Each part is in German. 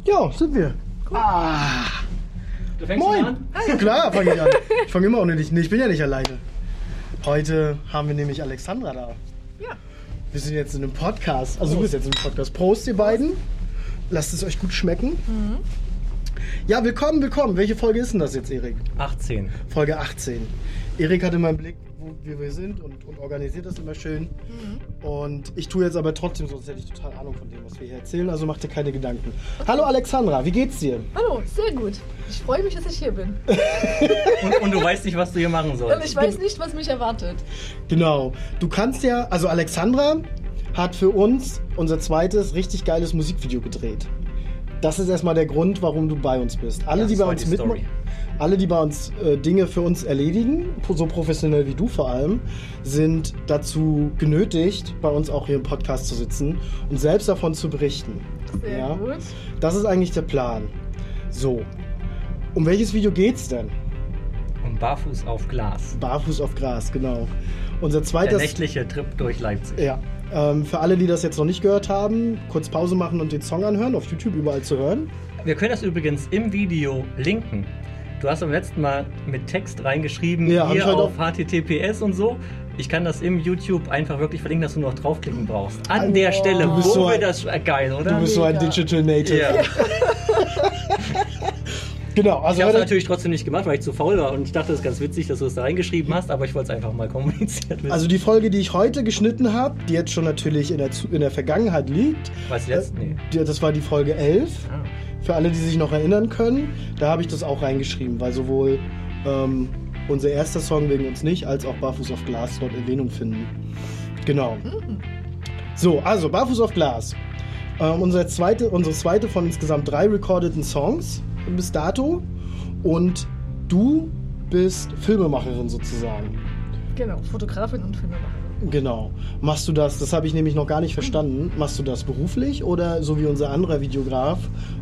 Ja, sind wir. Cool. Du fängst Moin. an? Klar, fange ich an. Ich fange immer ohne dich. Nee, ich bin ja nicht alleine. Heute haben wir nämlich Alexandra da. Ja. Wir sind jetzt in einem Podcast. Also du bist jetzt in einem Podcast. Prost, ihr beiden. Lasst es euch gut schmecken. Mhm. Ja, willkommen. Welche Folge ist denn das jetzt, Erik? 18. Folge 18. Erik hat immer im Blick, wo wir sind und organisiert das immer schön. Und ich tue jetzt aber trotzdem, sonst hätte ich total Ahnung von dem, was wir hier erzählen. Also mach dir keine Gedanken. Hallo Alexandra, wie geht's dir? Hallo, sehr gut. Ich freue mich, dass ich hier bin. Und du weißt nicht, was du hier machen Und sollst. ich weiß nicht, was mich erwartet. Genau. Du kannst ja, also Alexandra hat für uns unser zweites richtig geiles Musikvideo gedreht. Das ist erstmal der Grund, warum du bei uns bist. Alle, Das die bei war uns die mitmachen, Story. alle, die bei uns Dinge für uns erledigen, so professionell wie du vor allem, sind dazu genötigt, bei uns auch hier im Podcast zu sitzen und selbst davon zu berichten. Sehr gut. Das ist eigentlich der Plan. So, um welches Video geht's denn? Und barfuß auf Glas. Barfuß auf Gras, genau. Unser Der zweites... nächtliche Trip durch Leipzig. Ja. Für alle, die das jetzt noch nicht gehört haben, kurz Pause machen und den Song anhören, auf YouTube überall zu hören. Wir können das übrigens im Video linken. Du hast beim letzten Mal mit Text reingeschrieben, Ja, hab ich hier heute auf HTTPS und so. Ich kann das im YouTube einfach wirklich verlinken, dass du noch draufklicken brauchst. An der Stelle, Du bist wo so wir ein- das... geil, oder? Du bist so ein Mega. Digital Native. Ja. Genau, also Ich habe es heute, natürlich trotzdem nicht gemacht, weil ich zu faul war und ich dachte, es ist ganz witzig, dass du es da reingeschrieben hast, aber ich wollte es einfach mal kommuniziert wissen. also die Folge, die ich heute geschnitten habe, die jetzt schon natürlich in der Vergangenheit liegt, Was jetzt? Nee. das war die Folge 11. Ah. Für alle, die sich noch erinnern können, da habe ich das auch reingeschrieben, weil sowohl unser erster Song wegen uns nicht, als auch Barfuß auf Glas dort Erwähnung finden. Genau. So, also Barfuß auf Glas. Unsere zweite von insgesamt 3 recordeten Songs bis dato. Und du bist Filmemacherin sozusagen. Genau, Fotografin und Filmemacherin. Genau. Machst du das habe ich nämlich noch gar nicht verstanden, machst du das beruflich oder so wie unser anderer Videograf,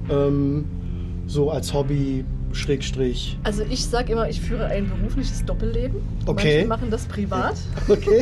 so als Hobby, Schrägstrich? Also ich sage immer, ich führe ein berufliches Doppelleben. Okay. Manche machen das privat. Okay.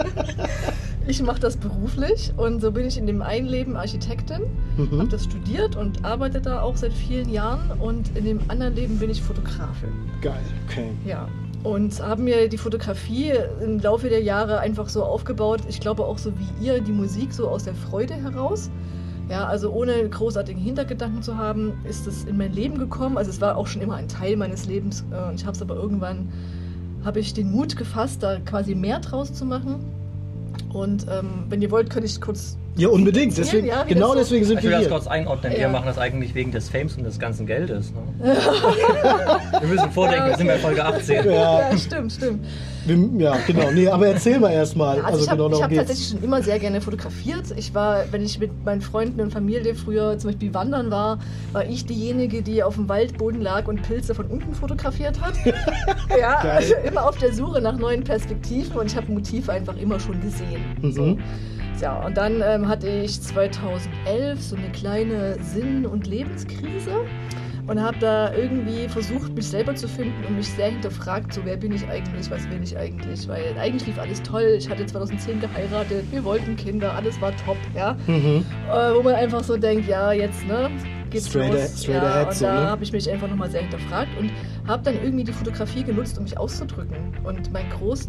Ich mache das beruflich und so bin ich in dem einen Leben Architektin, habe Mhm. das studiert und arbeite da auch seit vielen Jahren und in dem anderen Leben bin ich Fotografin. Geil, okay. Ja. Und habe mir die Fotografie im Laufe der Jahre einfach so aufgebaut, ich glaube auch so wie ihr, die Musik so aus der Freude heraus. Ja, also ohne großartigen Hintergedanken zu haben, ist es in mein Leben gekommen. Also es war auch schon immer ein Teil meines Lebens. Ich habe es aber irgendwann, habe ich den Mut gefasst, da quasi mehr draus zu machen. Und wenn ihr wollt, könnte ich kurz... Ja, unbedingt. Deswegen, Ja, wie genau das so- deswegen sind Ich will wir das hier. kurz einordnen. Ja. Wir machen das eigentlich wegen des Fames und des ganzen Geldes. Ne? Wir müssen vordenken, wir sind bei Folge 18. Ja, Ja, stimmt. ja, genau. Nee, aber erzähl mal erstmal. Also ich habe darum hab geht's. tatsächlich schon immer sehr gerne fotografiert. Ich war, wenn ich mit meinen Freunden und Familie früher zum Beispiel wandern war ich diejenige, die auf dem Waldboden lag und Pilze von unten fotografiert hat. Ja, Geil. also immer auf der Suche nach neuen Perspektiven und ich habe Motive einfach immer schon gesehen. Mhm. So. Ja, und dann hatte ich 2011 so eine kleine Sinn- und Lebenskrise und habe da irgendwie versucht, mich selber zu finden und mich sehr hinterfragt, so wer bin ich eigentlich, was will ich eigentlich, weil eigentlich lief alles toll, ich hatte 2010 geheiratet, wir wollten Kinder, alles war top, ja, Mhm. wo man einfach so denkt, ja, jetzt, ne, geht's Straight los. straight Ja, ahead, und so, da ne? habe ich mich einfach nochmal sehr hinterfragt und habe dann irgendwie die Fotografie genutzt, um mich auszudrücken und meine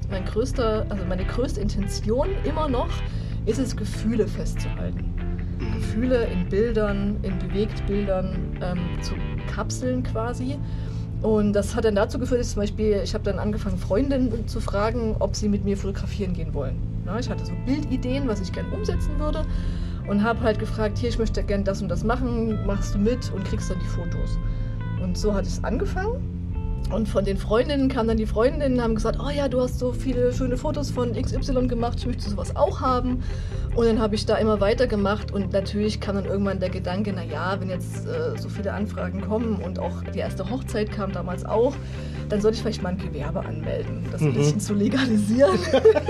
größte Intention immer noch ist es, Gefühle festzuhalten. Gefühle in Bildern, in Bewegtbildern zu kapseln quasi. Und das hat dann dazu geführt, dass zum Beispiel, ich habe dann angefangen, Freundinnen zu fragen, ob sie mit mir fotografieren gehen wollen. Na, ich hatte so Bildideen, was ich gerne umsetzen würde und habe halt gefragt, hier, ich möchte gerne das und das machen, machst du mit und kriegst dann die Fotos. Und so hat es angefangen. Und von den Freundinnen kamen dann die Freundinnen, haben gesagt, oh ja, du hast so viele schöne Fotos von XY gemacht, ich möchte sowas auch haben. Und dann habe ich da immer weitergemacht und natürlich kam dann irgendwann der Gedanke, naja, wenn jetzt so viele Anfragen kommen und auch die erste Hochzeit kam damals auch, dann sollte ich vielleicht mal ein Gewerbe anmelden, das ein bisschen zu legalisieren.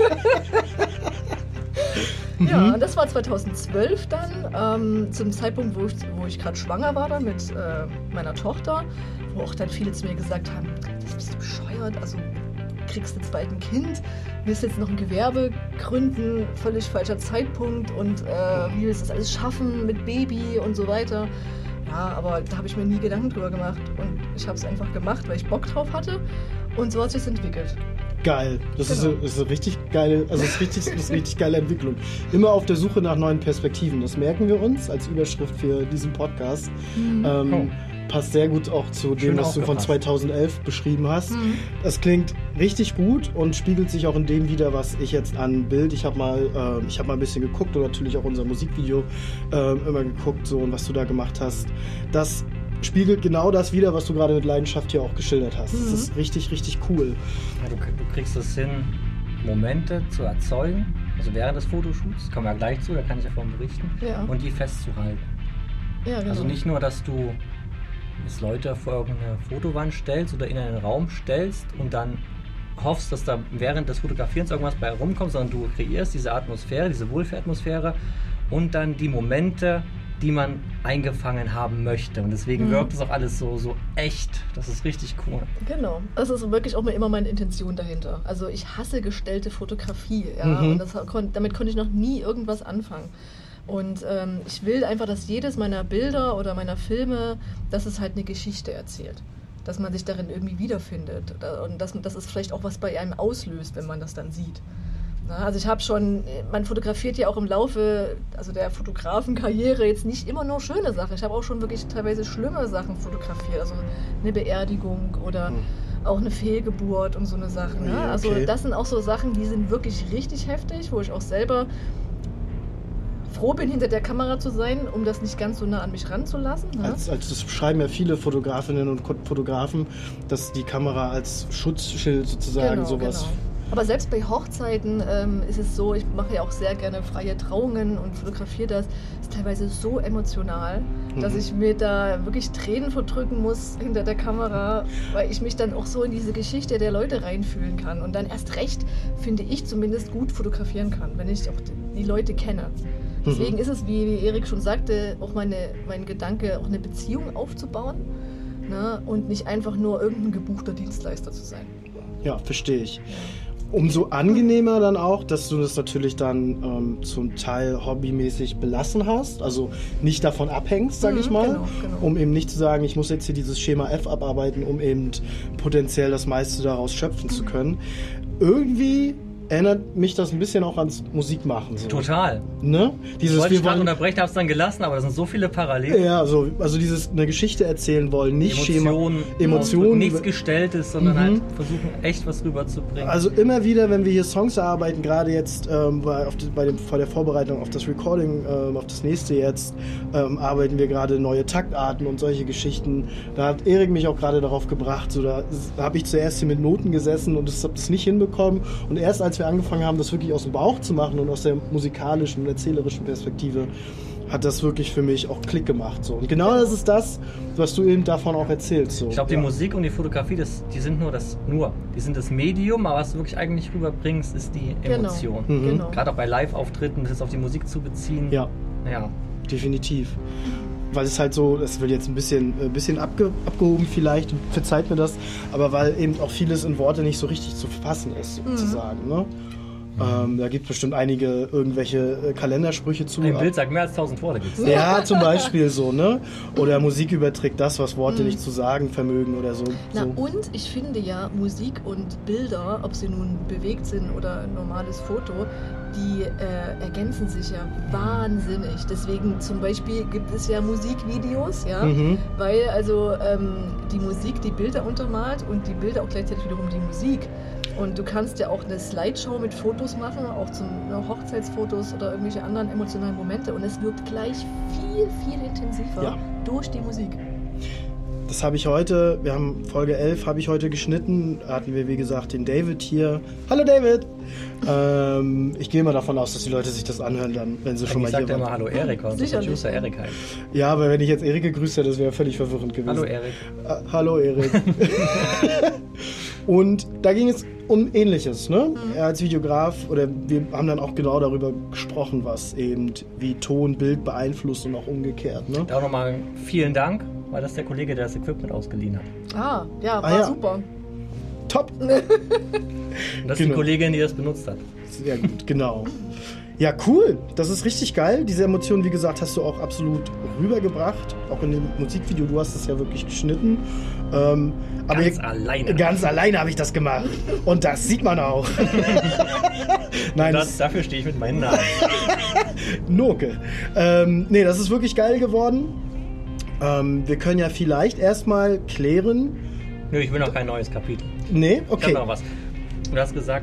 Ja, und das war 2012 dann, zum Zeitpunkt, wo ich gerade schwanger war dann mit meiner Tochter, wo auch dann viele zu mir gesagt haben, das bist du bescheuert, also kriegst jetzt bald ein Kind, willst jetzt noch ein Gewerbe gründen, völlig falscher Zeitpunkt und wie willst du das alles schaffen mit Baby und so weiter. Ja, aber da habe ich mir nie Gedanken drüber gemacht. Und ich habe es einfach gemacht, weil ich Bock drauf hatte. Und so hat es sich entwickelt. Geil. Das Genau. ist eine richtig geile, also das ist richtig geile Entwicklung. Immer auf der Suche nach neuen Perspektiven. Das merken wir uns als Überschrift für diesen Podcast. Passt sehr gut auch zu dem, Schön was du von aufgepasst. 2011 beschrieben hast. Das klingt richtig gut und spiegelt sich auch in dem wider, was ich jetzt an Bild. Ich habe mal ein bisschen geguckt und natürlich auch unser Musikvideo immer geguckt so, und was du da gemacht hast. Das spiegelt genau das wider, was du gerade mit Leidenschaft hier auch geschildert hast. Das ist richtig, richtig cool. Ja, du kriegst es hin, Momente zu erzeugen, also während des Fotoshoots, kommen wir ja gleich zu, da kann ich davon berichten, Ja. und die festzuhalten. Ja, genau. Also nicht nur, dass du jetzt Leute vor irgendeine Fotowand stellst oder in einen Raum stellst und dann hoffst, dass da während des Fotografierens irgendwas bei rumkommt, sondern du kreierst diese Atmosphäre, diese Wohlfühlatmosphäre und dann die Momente, die man eingefangen haben möchte. Und deswegen wirkt es auch alles so echt. Das ist richtig cool. Genau. Das ist wirklich auch immer meine Intention dahinter. Also ich hasse gestellte Fotografie. Ja? Und damit konnte ich noch nie irgendwas anfangen. Und ich will einfach, dass jedes meiner Bilder oder meiner Filme, dass es halt eine Geschichte erzählt. Dass man sich darin irgendwie wiederfindet. Und dass es vielleicht auch was bei einem auslöst, wenn man das dann sieht. Na, also man fotografiert ja auch im Laufe der Fotografenkarriere jetzt nicht immer nur schöne Sachen. Ich habe auch schon wirklich teilweise schlimme Sachen fotografiert. Also eine Beerdigung oder auch eine Fehlgeburt und so eine Sache. Ne? Ja, Also okay. das sind auch so Sachen, die sind wirklich richtig heftig, wo ich auch selber froh bin, hinter der Kamera zu sein, um das nicht ganz so nah an mich ranzulassen. Ne? Als das schreiben ja viele Fotografinnen und Fotografen, dass die Kamera als Schutzschild sozusagen sowas. Genau. Aber selbst bei Hochzeiten ist es so, ich mache ja auch sehr gerne freie Trauungen und fotografiere das. Ist teilweise so emotional, dass ich mir da wirklich Tränen verdrücken muss hinter der Kamera, weil ich mich dann auch so in diese Geschichte der Leute reinfühlen kann und dann erst recht, finde ich zumindest, gut fotografieren kann, wenn ich auch die Leute kenne. Deswegen ist es, wie Erik schon sagte, auch mein Gedanke, auch eine Beziehung aufzubauen, ne? Und nicht einfach nur irgendein gebuchter Dienstleister zu sein. Ja, verstehe ich. Umso angenehmer dann auch, dass du das natürlich dann zum Teil hobbymäßig belassen hast, also nicht davon abhängst, sag ich mal, genau. um eben nicht zu sagen, ich muss jetzt hier dieses Schema F abarbeiten, um eben potenziell das meiste daraus schöpfen zu können. Irgendwie erinnert mich das ein bisschen auch ans Musikmachen. So. Total. Ne? Ich wollte dich gerade unterbrechen, habe es dann gelassen, aber da sind so viele Parallelen. Ja, also dieses eine Geschichte erzählen wollen, nicht Emotionen. Nichts Gestelltes, sondern halt versuchen, echt was rüberzubringen. Also immer wieder, wenn wir hier Songs erarbeiten, gerade jetzt vor der Vorbereitung auf das Recording, auf das nächste jetzt, arbeiten wir gerade neue Taktarten und solche Geschichten. Da hat Erik mich auch gerade darauf gebracht, so, da habe ich zuerst hier mit Noten gesessen und habe das nicht hinbekommen. Und erst als wir angefangen haben, das wirklich aus dem Bauch zu machen und aus der musikalischen und erzählerischen Perspektive, hat das wirklich für mich auch Klick gemacht. So. Und genau das ist das, was du eben davon auch erzählst. So. Ich glaube, die Musik und die Fotografie, die sind die sind das Medium, aber was du wirklich eigentlich rüberbringst, ist die Emotion. Genau. Gerade auch bei Live-Auftritten, das jetzt auf die Musik zu beziehen. Ja, Ja. definitiv. Weil es halt so, das wird jetzt ein bisschen abgehoben vielleicht, verzeiht mir das, aber weil eben auch vieles in Worte nicht so richtig zu fassen ist, sozusagen. Ne? Da gibt es bestimmt einige irgendwelche Kalendersprüche zu. Ein Bild sagt mehr als 1000 Worte. Gibt's. Ja, zum Beispiel so, ne? Oder Musik überträgt das, was Worte nicht zu sagen vermögen oder so. Na und ich finde ja, Musik und Bilder, ob sie nun bewegt sind oder ein normales Foto, die ergänzen sich ja wahnsinnig. Deswegen zum Beispiel gibt es ja Musikvideos, ja, weil also die Musik die Bilder untermalt und die Bilder auch gleichzeitig wiederum die Musik. Und du kannst ja auch eine Slideshow mit Fotos machen, auch zum Hochzeitsfotos oder irgendwelche anderen emotionalen Momente. Und es wirkt gleich viel intensiver durch die Musik. Das habe ich heute, wir haben Folge 11, habe ich heute geschnitten. Da hatten wir, wie gesagt, den David hier. Hallo David! Ich gehe mal davon aus, dass die Leute sich das anhören, dann, wenn sie schon mal hier waren. Ich sage immer Hallo Erik, weil unser Producer Erik heißt. Ja, aber wenn ich jetzt Erik gegrüßt hätte, das wäre völlig verwirrend gewesen. Hallo Erik. Hallo Erik. Und da ging es um Ähnliches, ne? Er als Videograf, oder wir haben dann auch genau darüber gesprochen, was eben wie Ton, Bild beeinflusst und auch umgekehrt, ne? Da auch nochmal vielen Dank, weil das der Kollege, der das Equipment ausgeliehen hat. War super. Top! Und das ist die Kollegin, die das benutzt hat. Sehr gut, genau. Ja, cool. Das ist richtig geil. Diese Emotionen, wie gesagt, hast du auch absolut rübergebracht. Auch in dem Musikvideo. Du hast es ja wirklich geschnitten. Ganz alleine. Ganz alleine habe ich das gemacht. Und das sieht man auch. Nein, Dafür stehe ich mit meinem Namen. Noke. Nee, das ist wirklich geil geworden. Wir können ja vielleicht erstmal klären. Nö, ich will noch kein neues Kapitel. Nee, okay. Ich hab noch was. Du hast gesagt,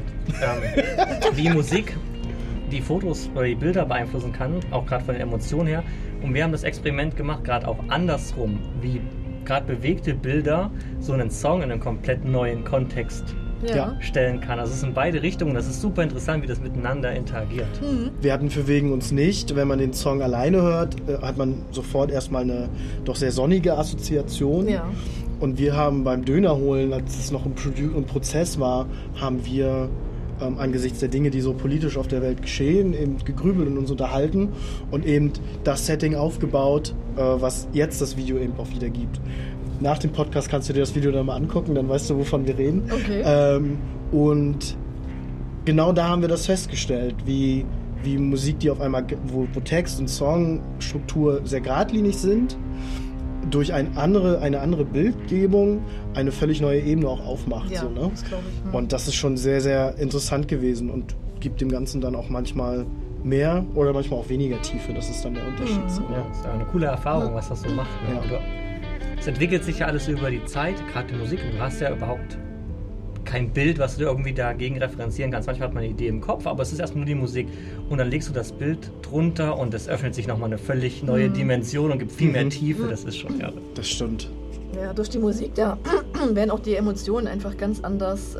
wie Musik die Fotos oder die Bilder beeinflussen kann, auch gerade von den Emotionen her. Und wir haben das Experiment gemacht, gerade auch andersrum, wie gerade bewegte Bilder so einen Song in einen komplett neuen Kontext stellen kann. Also es ist in beide Richtungen. Das ist super interessant, wie das miteinander interagiert. Wir hatten für Wegen uns nicht. Wenn man den Song alleine hört, hat man sofort erstmal eine doch sehr sonnige Assoziation. Ja. Und wir haben beim Döner holen, als es noch ein Prozess war, haben wir angesichts der Dinge, die so politisch auf der Welt geschehen, eben gegrübelt und uns unterhalten und eben das Setting aufgebaut, was jetzt das Video eben auch wieder gibt. Nach dem Podcast kannst du dir das Video dann mal angucken, dann weißt du, wovon wir reden. Okay. Und genau da haben wir das festgestellt, wie Musik, die auf einmal, wo Text und Songstruktur sehr geradlinig sind, durch eine andere Bildgebung eine völlig neue Ebene auch aufmacht. Ja, so, ne? das glaube ich. Und das ist schon sehr, sehr interessant gewesen und gibt dem Ganzen dann auch manchmal mehr oder manchmal auch weniger Tiefe. Das ist dann der Unterschied. So, Ja, das ist eine coole Erfahrung, was das so macht. Ne? Ja. Es entwickelt sich ja alles über die Zeit, gerade die Musik. Und du hast ja überhaupt kein Bild, was du irgendwie dagegen referenzieren kannst. Manchmal hat man eine Idee im Kopf, aber es ist erstmal nur die Musik. Und dann legst du das Bild drunter und es öffnet sich nochmal eine völlig neue Dimension und gibt viel mehr Tiefe. Das ist schon irre. Das stimmt. Ja, durch die Musik, da werden auch die Emotionen einfach ganz anders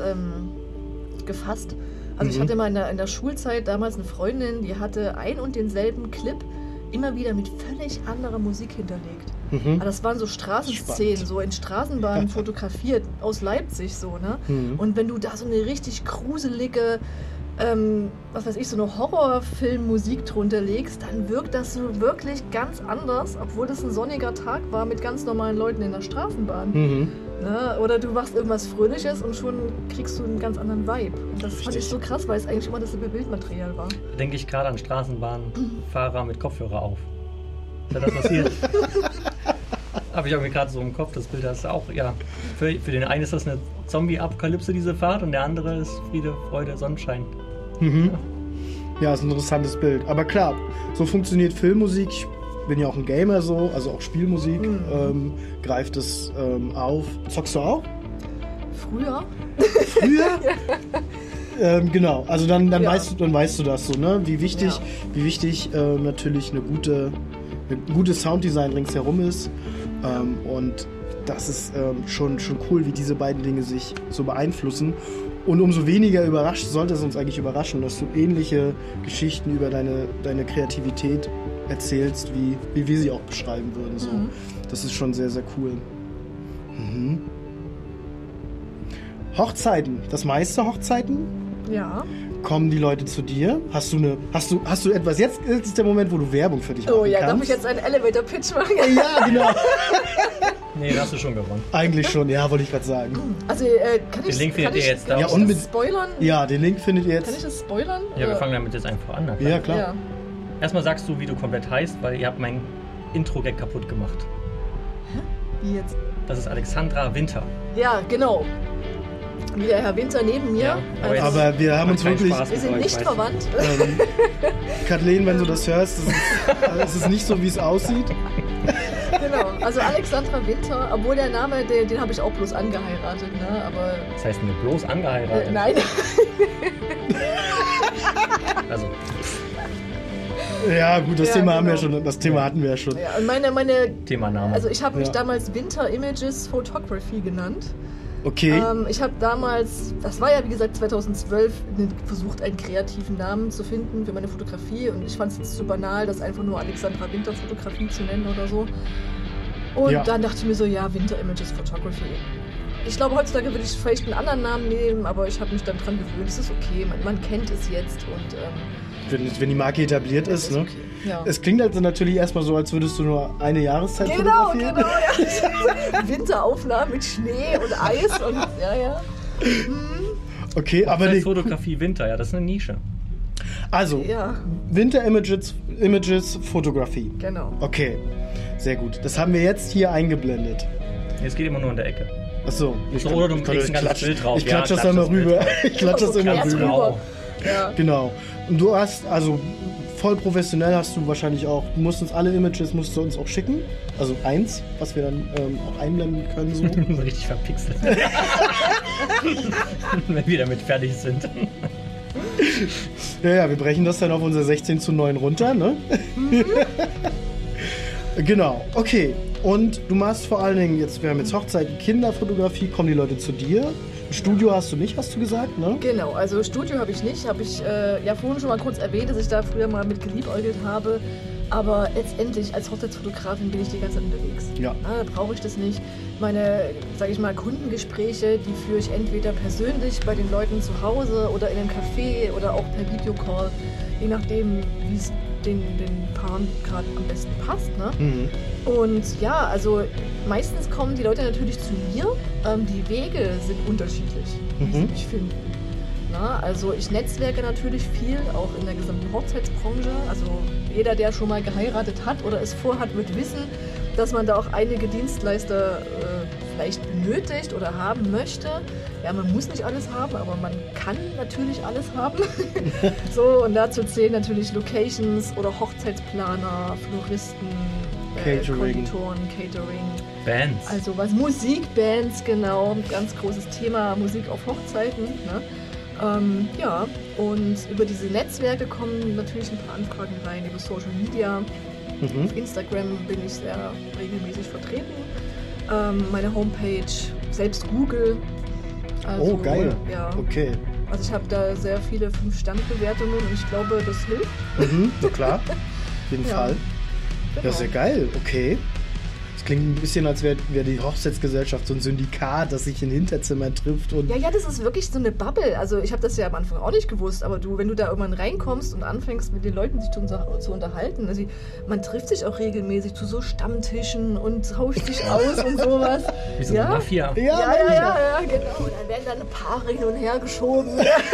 gefasst. Also ich hatte mal in der Schulzeit damals eine Freundin, die hatte ein und denselben Clip immer wieder mit völlig anderer Musik hinterlegt. Aber das waren so Straßenszenen, Spannend. so in Straßenbahnen fotografiert, aus Leipzig so, ne? Und wenn du da so eine richtig gruselige, was weiß ich, so eine Horrorfilm-Musik drunter legst, dann wirkt das so wirklich ganz anders, obwohl das ein sonniger Tag war mit ganz normalen Leuten in der Straßenbahn. Ne? Oder du machst irgendwas Fröhliches und schon kriegst du einen ganz anderen Vibe. Und das fand ich so krass, weil es eigentlich immer dasselbe Bildmaterial war. Da denke ich gerade an Straßenbahnfahrer mit Kopfhörer auf. Ist ja das passiert? Habe ich irgendwie gerade so im Kopf, das Bild hast du auch. Ja, für den einen ist das eine Zombie-Apokalypse, diese Fahrt, und der andere ist Friede, Freude, Sonnenschein. Ja, ist ein interessantes Bild. Aber klar, so funktioniert Filmmusik. Ich bin ja auch ein Gamer so, also auch Spielmusik greift es auf. Zockst du auch? Früher? Früher? Genau, also dann weißt du das so, ne? Wie wichtig natürlich eine gute Sounddesign ringsherum ist. Und das ist schon cool, wie diese beiden Dinge sich so beeinflussen. Und umso weniger sollte es uns eigentlich überraschen, dass du ähnliche Geschichten über deine Kreativität erzählst, wie wir sie auch beschreiben würden. So. Das ist schon sehr, sehr cool. Hochzeiten, das meiste Hochzeiten? Ja. Kommen die Leute zu dir? Hast du etwas? Jetzt ist der Moment, wo du Werbung für dich machen Oh ja, kannst. darf ich jetzt einen Elevator-Pitch machen? Ja, genau. Nee, da hast du schon gewonnen. Eigentlich schon, ja, wollte ich gerade sagen. Also, kann Den ich Link findet ihr jetzt da. Ja, das unbedingt. spoilern? Ja, den Link findet ihr Kann ich jetzt. das spoilern? Ja, wir fangen damit jetzt einfach an. Na klar. Ja, klar. Ja. Erstmal sagst du, wie du komplett heißt, weil ihr habt mein Intro-Gag kaputt gemacht. Wie jetzt? Das ist Alexandra Winter. Ja, genau. Wie der Herr Winter neben mir. Ja, als- Aber wir haben Macht uns keinen wirklich. Spaß wir mit sind euch, nicht weiß ich. verwandt. Kathleen, wenn du das hörst, es ist nicht so, wie es aussieht. Genau. Also Alexandra Winter, obwohl der Name, den habe ich auch bloß angeheiratet, ne? Aber. Das heißt, mir bloß angeheiratet. Nein. Also, Ja, gut, das Ja, Thema genau. hatten wir ja schon. Ja, und meine. Thema Name. Also ich habe mich Ja. damals Winter Images Photography genannt. Okay. Ich habe damals, das war ja wie gesagt 2012, versucht einen kreativen Namen zu finden für meine Fotografie und ich fand es jetzt zu banal, das einfach nur Alexandra Winter Fotografie zu nennen oder so. Und Ja. dann dachte ich mir so, ja, Winter Images Photography. Ich glaube, heutzutage würde ich vielleicht einen anderen Namen nehmen, aber ich habe mich dann dran gewöhnt. Es ist okay, man kennt es jetzt und Wenn die Marke etabliert ist, ne? okay. Ja. Es klingt also natürlich erstmal so, als würdest du nur eine Jahreszeit Genau, fotografieren. ja. Winteraufnahmen mit Schnee und Eis und ja. Okay, aber Hochzeitsfotografie Winter, ja, das ist eine Nische. Also, Ja, Winter Images Fotografie. genau. Okay, sehr gut. Das haben wir jetzt hier eingeblendet. Es geht immer nur in der Ecke. Achso. So, oder du legst ein ganzes Bild drauf. Ich klatsch Ja, das dann mal klatsch das rüber. Bild drauf. Ich klatsch das immer Ganz rüber. rüber. Ja. Genau. Und du hast, also voll professionell hast du wahrscheinlich auch, du musst uns alle Images, musst du uns auch schicken. Also eins, was wir dann auch einblenden können. So. So richtig verpixelt. Wenn wir damit fertig sind. Ja, wir brechen das dann auf unser 16:9 runter, ne? Genau, okay. Und du machst vor allen Dingen, wir haben jetzt Hochzeiten, Kinderfotografie, kommen die Leute zu dir? Ein Studio hast du nicht, hast du gesagt, ne? Genau, also Studio habe ich nicht. Habe ich ja vorhin schon mal kurz erwähnt, dass ich da früher mal mit geliebäugelt habe. Aber letztendlich als Hochzeitsfotografin bin ich die ganze Zeit unterwegs. Ja. Da brauche ich das nicht. Meine, sage ich mal, Kundengespräche, die führe ich entweder persönlich bei den Leuten zu Hause oder in einem Café oder auch per Videocall, je nachdem, wie es den Paaren gerade am besten passt. Ne? Mhm. Und ja, also meistens kommen die Leute natürlich zu mir. Die Wege sind unterschiedlich, wie sie mich finden. Na, also ich netzwerke natürlich viel, auch in der gesamten Hochzeitsbranche. Also jeder, der schon mal geheiratet hat oder es vorhat, wird wissen, dass man da auch einige Dienstleister vielleicht benötigt oder haben möchte. Ja, man muss nicht alles haben, aber man kann natürlich alles haben. So, und dazu zählen natürlich Locations oder Hochzeitsplaner, Floristen, Konditoren, Catering. Bands. Also was Musikbands, genau, ein ganz großes Thema, Musik auf Hochzeiten. Ne? Ja, und über diese Netzwerke kommen natürlich ein paar Anfragen rein, über Social Media. Auf Instagram bin ich sehr regelmäßig vertreten. Meine Homepage, selbst Google. Also, Oh, geil. Ja. Okay. Also ich habe da sehr viele 5-Sterne-Bewertungen und ich glaube, das hilft. Na klar. Auf jeden Ja. Fall. Genau. Ja, sehr geil. Okay. Das klingt ein bisschen, als wäre die Hochzeitsgesellschaft so ein Syndikat, das sich in Hinterzimmern trifft und. Ja, das ist wirklich so eine Bubble. Also ich habe das ja am Anfang auch nicht gewusst, aber wenn du da irgendwann reinkommst und anfängst mit den Leuten sich zu unterhalten, also man trifft sich auch regelmäßig zu so Stammtischen und tauscht sich aus und sowas. Wie so eine Mafia. Ja, genau. Und dann werden dann Paare hin und her geschoben.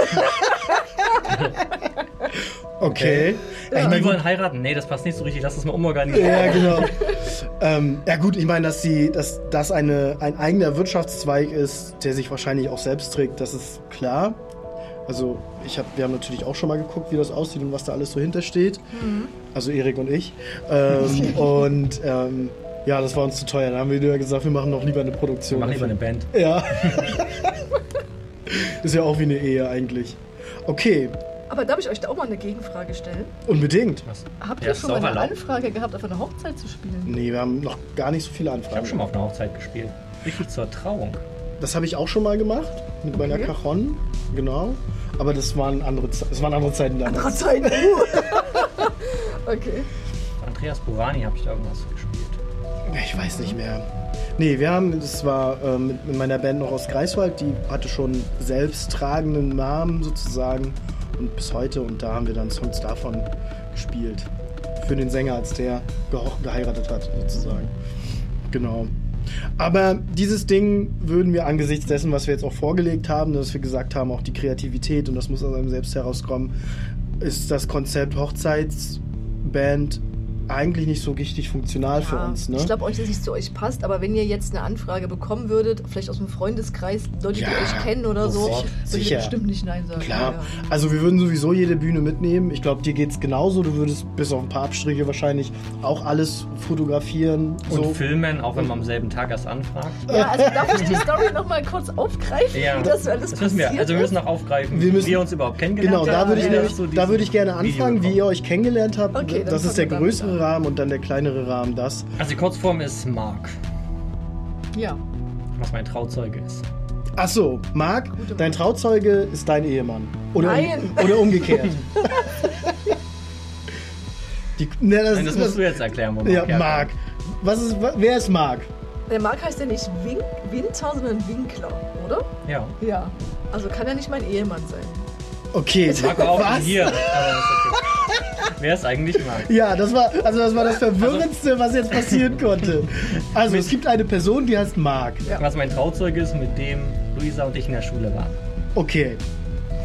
Okay. Ja. Die wollen heiraten. Nee, das passt nicht so richtig. Lass das mal umorganisieren. Ja, genau. Ja gut, ich meine, dass das ein eigener Wirtschaftszweig ist, der sich wahrscheinlich auch selbst trägt, das ist klar. Also wir haben natürlich auch schon mal geguckt, wie das aussieht und was da alles so hintersteht. Also Erik und ich. Ja, das war uns zu teuer. Da haben wir gesagt, wir machen noch lieber eine Produktion. Wir machen lieber eine Band. Ja. Ist ja auch wie eine Ehe eigentlich. Okay, Aber darf ich euch da auch mal eine Gegenfrage stellen? unbedingt. Was? Habt Ja, ihr ist schon mal auch eine erlaubt. Anfrage gehabt, auf einer Hochzeit zu spielen? Nee, wir haben noch gar nicht so viele Ich Anfragen. habe schon mal auf einer Hochzeit gespielt. Richtig zur Trauung. Das habe ich auch schon mal gemacht mit meiner Okay. Cajon, genau. Aber das waren andere Zeiten damals. Andere Zeiten. Okay. Andreas Burani habe ich da irgendwas gespielt. Ich weiß nicht mehr. Nee, das war mit meiner Band noch aus Greifswald, die hatte schon selbsttragenden Namen sozusagen und bis heute, und da haben wir dann Songs davon gespielt. Für den Sänger, als der geheiratet hat sozusagen. Genau. Aber dieses Ding würden wir angesichts dessen, was wir jetzt auch vorgelegt haben, dass wir gesagt haben, auch die Kreativität, und das muss aus einem selbst herauskommen, ist das Konzept Hochzeitsband eigentlich nicht so richtig funktional für uns. Ne? Ich glaube auch nicht, dass es zu euch passt, aber wenn ihr jetzt eine Anfrage bekommen würdet, vielleicht aus dem Freundeskreis, Leute, die Ja, euch kennen oder so, sofort, würdet sicher. ihr bestimmt nicht Nein sagen. Klar, Ja. also wir würden sowieso jede Bühne mitnehmen. Ich glaube, dir geht's genauso. Du würdest bis auf ein paar Abstriche wahrscheinlich auch alles fotografieren. Und so. filmen, auch wenn man am selben Tag erst anfragt. Ja, also darf ich die Story nochmal kurz aufgreifen, wie das alles das müssen wir. passiert Also wir ist? müssen auch aufgreifen, Wir müssen- wie ihr uns überhaupt kennengelernt Genau, habt. da würde ich, Wie nämlich, zu da diesem würde ich gerne Video anfangen, wie gekommen. ihr euch kennengelernt habt. Okay, dann das ist der fangen wir größere damit an. Rahmen und dann der kleinere Rahmen das. Also die Kurzform ist Marc, Ja. was mein Trauzeuge ist. Ach so, Marc, Gute dein Mann. Trauzeuge ist dein Ehemann. Oder, Nein. Oder umgekehrt. Nein, das musst du jetzt erklären, wo Marc Ja, herkommt. Marc. Wer ist Marc? Der Marc heißt ja nicht Winter, sondern Winkler, oder? Ja. Ja. Also kann er nicht mein Ehemann sein. Okay, Marc war auch was? hier. Aber ist okay. Wer ist eigentlich Marc? Ja, das war das Verwirrendste, was jetzt passieren konnte. Also es gibt eine Person, die heißt Marc. Ja. Was mein Trauzeuge ist, mit dem Luisa und ich in der Schule waren. Okay.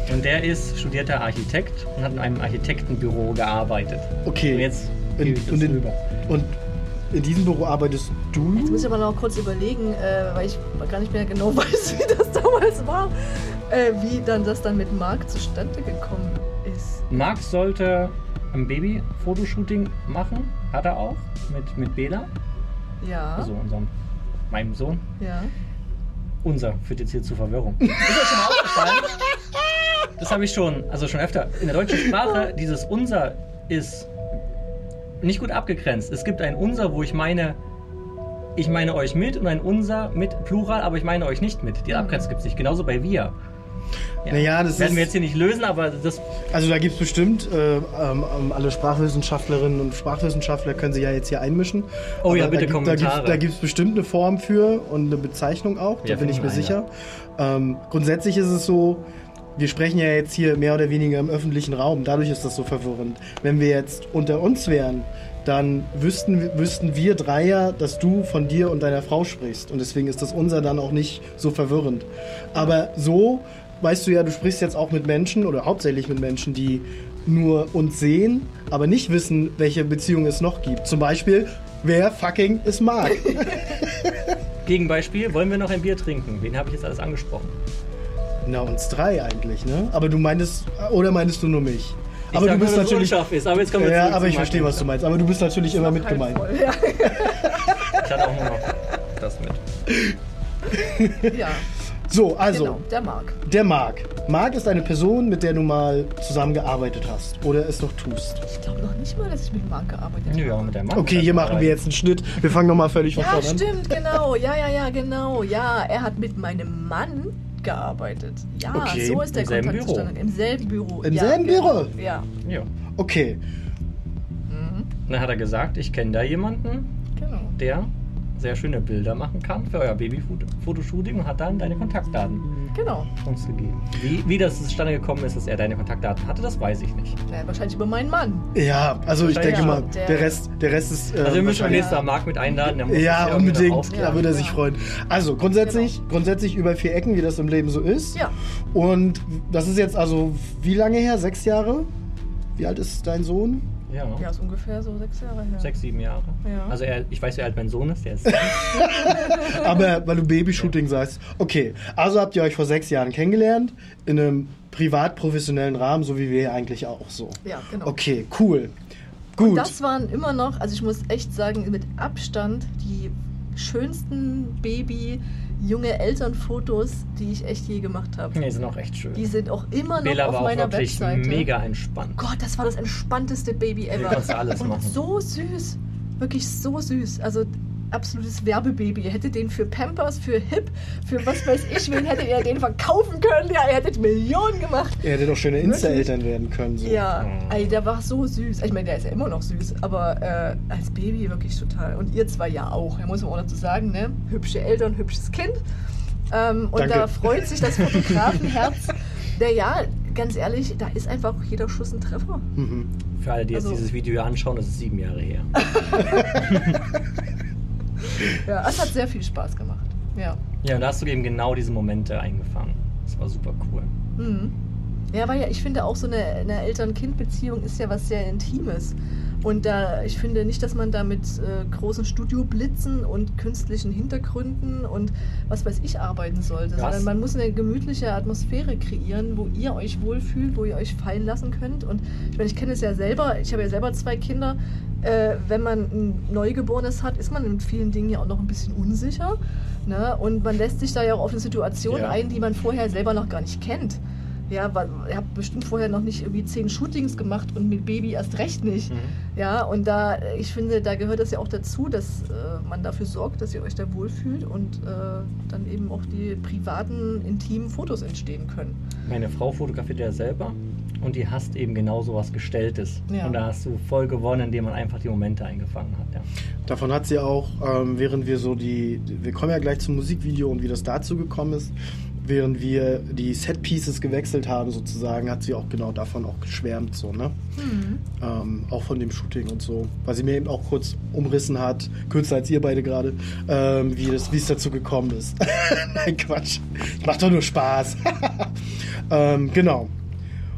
Und der ist studierter Architekt und hat in einem Architektenbüro gearbeitet. Okay. Und jetzt In- gebe ich das und in- rüber. Und in diesem Büro arbeitest du? Jetzt muss ich aber noch kurz überlegen, weil ich gar nicht mehr genau weiß, wie das damals war, wie dann das dann mit Marc zustande gekommen ist. Marc sollte ein Baby-Fotoshooting machen, hat er auch, mit Bela, Ja, also meinem Sohn. ja. Unser führt jetzt hier zur Verwirrung. Ist euch schon mal aufgefallen? Das habe ich schon öfter. In der deutschen Sprache, dieses Unser ist nicht gut abgegrenzt. Es gibt ein Unser, wo ich meine euch mit, und ein Unser mit Plural, aber ich meine euch nicht mit. Die Abgrenzung gibt es nicht. Genauso bei wir. Ja. Naja, das werden ist- wir jetzt hier nicht lösen, aber das. Also da gibt es bestimmt, alle Sprachwissenschaftlerinnen und Sprachwissenschaftler können sich ja jetzt hier einmischen. Oh ja, Aber bitte da Kommentare. gibt es bestimmt eine Form für und eine Bezeichnung auch, da Wir bin ich mir finden sicher. Grundsätzlich ist es so, wir sprechen ja jetzt hier mehr oder weniger im öffentlichen Raum, dadurch ist das so verwirrend. Wenn wir jetzt unter uns wären, dann wüssten wir drei ja, dass du von dir und deiner Frau sprichst. Und deswegen ist das unser dann auch nicht so verwirrend. Aber so, weißt du ja, du sprichst jetzt auch mit Menschen oder hauptsächlich mit Menschen, die nur uns sehen, aber nicht wissen, welche Beziehung es noch gibt. Zum Beispiel, wer fucking ist Marc? Gegenbeispiel, wollen wir noch ein Bier trinken? Wen habe ich jetzt alles angesprochen? Na, uns drei eigentlich, ne? Aber du meintest, oder meintest du nur mich? Ich Aber sag du bist nur, dass es natürlich... unscharf ist, aber jetzt kommen wir Ja, zurück aber zu ich verstehe, Marc. was du meinst. Aber du bist natürlich immer mit Halb gemeint. voll, Ja. Ich hatte auch nur noch das mit. Ja, So, also, genau, der Marc. der Marc. Marc ist eine Person, mit der du mal zusammengearbeitet hast oder es noch tust. Ich glaube noch nicht mal, dass ich mit Marc gearbeitet habe. Ja, mit der Mann. Okay, hier machen wir jetzt einen Schnitt. Wir fangen nochmal völlig von Ja, vorne an. stimmt, genau. Ja, genau. Ja, er hat mit meinem Mann gearbeitet. Ja, Okay, so ist der im selben Kontakt Büro. zustande. Im selben Büro. Im ja, selben genau. Büro? Ja, Ja. Okay, Dann hat er gesagt, ich kenne da jemanden, genau. der sehr schöne Bilder machen kann für euer Baby-Fotoshooting, und hat dann deine Kontaktdaten Genau. uns gegeben. Wie das zustande gekommen ist, dass er deine Kontaktdaten hatte, das weiß ich nicht. Ja, wahrscheinlich über meinen Mann. ja, also ich Wahrscheinlich denke ja. mal, der Rest ist... Also wir müssen beim wahrscheinlich- nächsten Mal Marc mit einladen. Der muss Ja, sich irgendwie unbedingt. aufklären. Da würde er sich Ja. freuen. Also grundsätzlich über 4 Ecken, wie das im Leben so ist. Ja. Und das ist jetzt also wie lange her? 6 Jahre? Wie alt ist dein Sohn? Ja, ist ungefähr so 6 Jahre her. 6, 7 Jahre. Ja. Also ich weiß, wie alt mein Sohn ist. Der ist Aber weil du Babyshooting sagst. Okay, also habt ihr euch vor 6 Jahren kennengelernt, in einem privat-professionellen Rahmen, so wie wir eigentlich auch so. Ja, genau. Okay, cool. Gut. Das waren immer noch, also ich muss echt sagen, mit Abstand die schönsten junge Elternfotos, die ich echt je gemacht habe. die sind auch echt schön. Die sind auch immer noch Bela auf war auch meiner wirklich Webseite. mega entspannt. Gott, das war das entspannteste Baby ever. konntest du alles und machen. so süß. Wirklich so süß. Also absolutes Werbebaby. Ihr hättet den für Pampers, für Hip, für was weiß ich wen, hättet ihr den verkaufen können. Ja, ihr hättet Millionen gemacht. Er hätte doch schöne Insta-Eltern werden können. So. Ja, also der war so süß. Ich meine, der ist ja immer noch süß, aber als Baby wirklich total. Und ihr zwei ja auch. Da muss man auch dazu sagen, ne? Hübsche Eltern, hübsches Kind. Und Danke. da freut sich das Fotografenherz. Ja, ganz ehrlich, da ist einfach jeder Schuss ein Treffer. Mhm. Für alle, die jetzt Also- dieses Video hier anschauen, das ist 7 Jahre her. Ja, es hat sehr viel Spaß gemacht. Ja. Ja, und da hast du eben genau diese Momente eingefangen. Das war super cool. Mhm. Ja, weil ja, ich finde auch so eine Eltern-Kind-Beziehung ist ja was sehr Intimes. Und da, ich finde nicht, dass man da mit großen Studioblitzen und künstlichen Hintergründen und was weiß ich arbeiten sollte, sondern man muss eine gemütliche Atmosphäre kreieren, wo ihr euch wohlfühlt, wo ihr euch fallen lassen könnt. Und ich meine, ich kenne es ja selber, ich habe ja selber 2 Kinder. Wenn man ein Neugeborenes hat, ist man mit vielen Dingen ja auch noch ein bisschen unsicher. Ne? Und man lässt sich da ja auch auf eine Situation ein, die man vorher selber noch gar nicht kennt. Ja, weil ihr habt bestimmt vorher noch nicht irgendwie 10 Shootings gemacht und mit Baby erst recht nicht. Mhm. Ja, und da, ich finde, da gehört es ja auch dazu, dass man dafür sorgt, dass ihr euch da wohlfühlt und dann eben auch die privaten, intimen Fotos entstehen können. Meine Frau fotografiert ja selber und die hasst eben genau sowas Gestelltes. Ja. Und da hast du voll gewonnen, indem man einfach die Momente eingefangen hat. Ja. Davon hat sie auch, während wir so wir kommen ja gleich zum Musikvideo und wie das dazu gekommen ist, während wir die Set-Pieces gewechselt haben sozusagen, hat sie auch genau davon auch geschwärmt, so, ne? Auch von dem Shooting und so. Weil sie mir eben auch kurz umrissen hat, kürzer als ihr beide gerade, wie es dazu gekommen ist. Nein, Quatsch. Macht doch nur Spaß. Genau.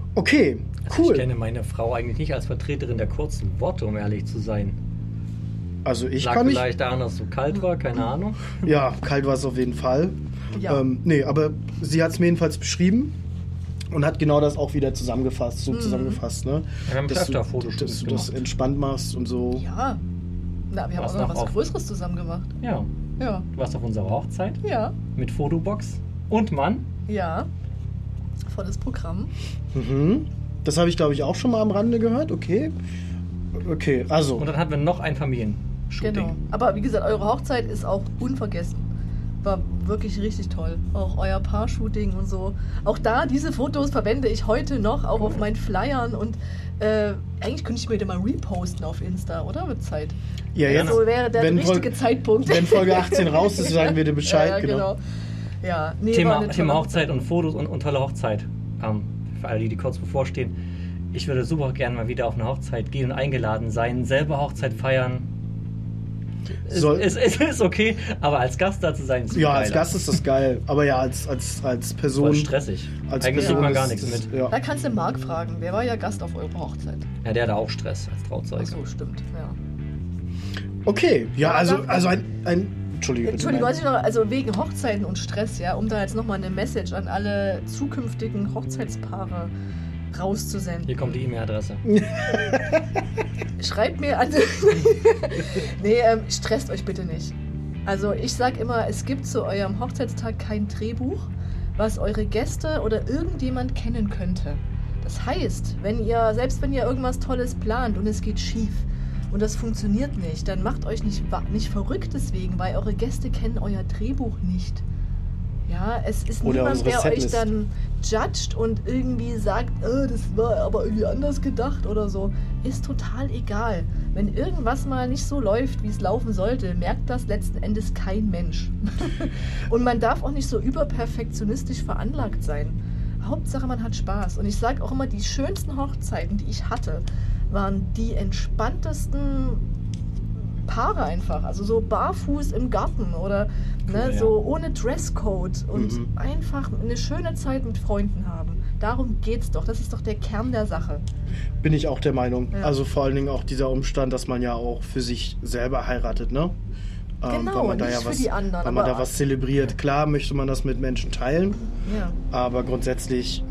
Okay, Also cool. ich kenne meine Frau eigentlich nicht als Vertreterin der kurzen Worte, um ehrlich zu sein. Also ich Lag kann nicht... vielleicht daran, dass es so kalt war, keine Ahnung. Ja, kalt war es auf jeden Fall. Ja. Nee, aber sie hat es mir jedenfalls beschrieben und hat genau das auch wieder zusammengefasst, ne? Ja, wir haben Dass öfter du Fotoshoots das gemacht. entspannt machst und so. Ja. Na, wir haben Was auch noch noch was auf- Größeres zusammen gemacht. Ja, Ja. du warst auf unserer Hochzeit Ja. mit Fotobox und Mann. Ja. Volles Programm. Mhm. Das habe ich, glaube ich, auch schon mal am Rande gehört. Okay. Okay, also. Und dann hatten wir noch ein Familienshooting. Genau. Aber wie gesagt, eure Hochzeit ist auch unvergessen. War wirklich richtig toll. Auch euer Paar-Shooting und so. Auch da, diese Fotos verwende ich heute noch, auch auf meinen Flyern. Und eigentlich könnte ich mir die mal reposten auf Insta, oder? Mit Zeit. Ja, jetzt, So wäre der wenn richtige Fol- Zeitpunkt. wenn Folge 18 raus ist, sagen wir dir Bescheid. Ja, genau. Ja, nee, war Thema, eine Thema tolle Hochzeit und Fotos und tolle Hochzeit. Für alle, die kurz bevorstehen. Ich würde super gerne mal wieder auf eine Hochzeit gehen und eingeladen sein, selber Hochzeit feiern. Es ist okay, aber als Gast da zu sein, ist viel Ja, als geiler. Gast ist das geil. Aber ja, als Person. Voll stressig. Als Eigentlich Person sieht man ist gar nichts das- mit. Ja. Da kannst du Marc fragen. Der war ja Gast auf eurer Hochzeit. Ja, der hat auch Stress als Trauzeuge. Ach so, stimmt. Ja. Okay, ja, Ja, also dann- ein Entschuldige, bitte. Entschuldigung, nein. was ich noch, also wegen Hochzeiten und Stress, ja, um da jetzt nochmal eine Message an alle zukünftigen Hochzeitspaare rauszusenden. Hier kommt die E-Mail-Adresse. Schreibt mir an. Nee, stresst euch bitte nicht. Also ich sag immer, es gibt zu eurem Hochzeitstag kein Drehbuch, was eure Gäste oder irgendjemand kennen könnte. Das heißt, selbst wenn ihr irgendwas Tolles plant und es geht schief und das funktioniert nicht, dann macht euch nicht verrückt deswegen, weil eure Gäste kennen euer Drehbuch nicht. Ja, es ist Oder niemand, unsere der euch Setlist. dann judgt und irgendwie sagt, das war aber irgendwie anders gedacht oder so. Ist total egal. Wenn irgendwas mal nicht so läuft, wie es laufen sollte, merkt das letzten Endes kein Mensch. Und man darf auch nicht so überperfektionistisch veranlagt sein. Hauptsache, man hat Spaß. Und ich sage auch immer, die schönsten Hochzeiten, die ich hatte, waren die entspanntesten Paare einfach. Also so barfuß im Garten oder Cool, ja. so ohne Dresscode und Mhm. einfach eine schöne Zeit mit Freunden haben. Darum geht's doch. Das ist doch der Kern der Sache. Bin ich auch der Meinung. Ja. Also vor allen Dingen auch dieser Umstand, dass man ja auch für sich selber heiratet, ne? Genau, weil man da nicht ja für was, die anderen, weil man aber- da was zelebriert. Klar möchte man das mit Menschen teilen, Ja. aber grundsätzlich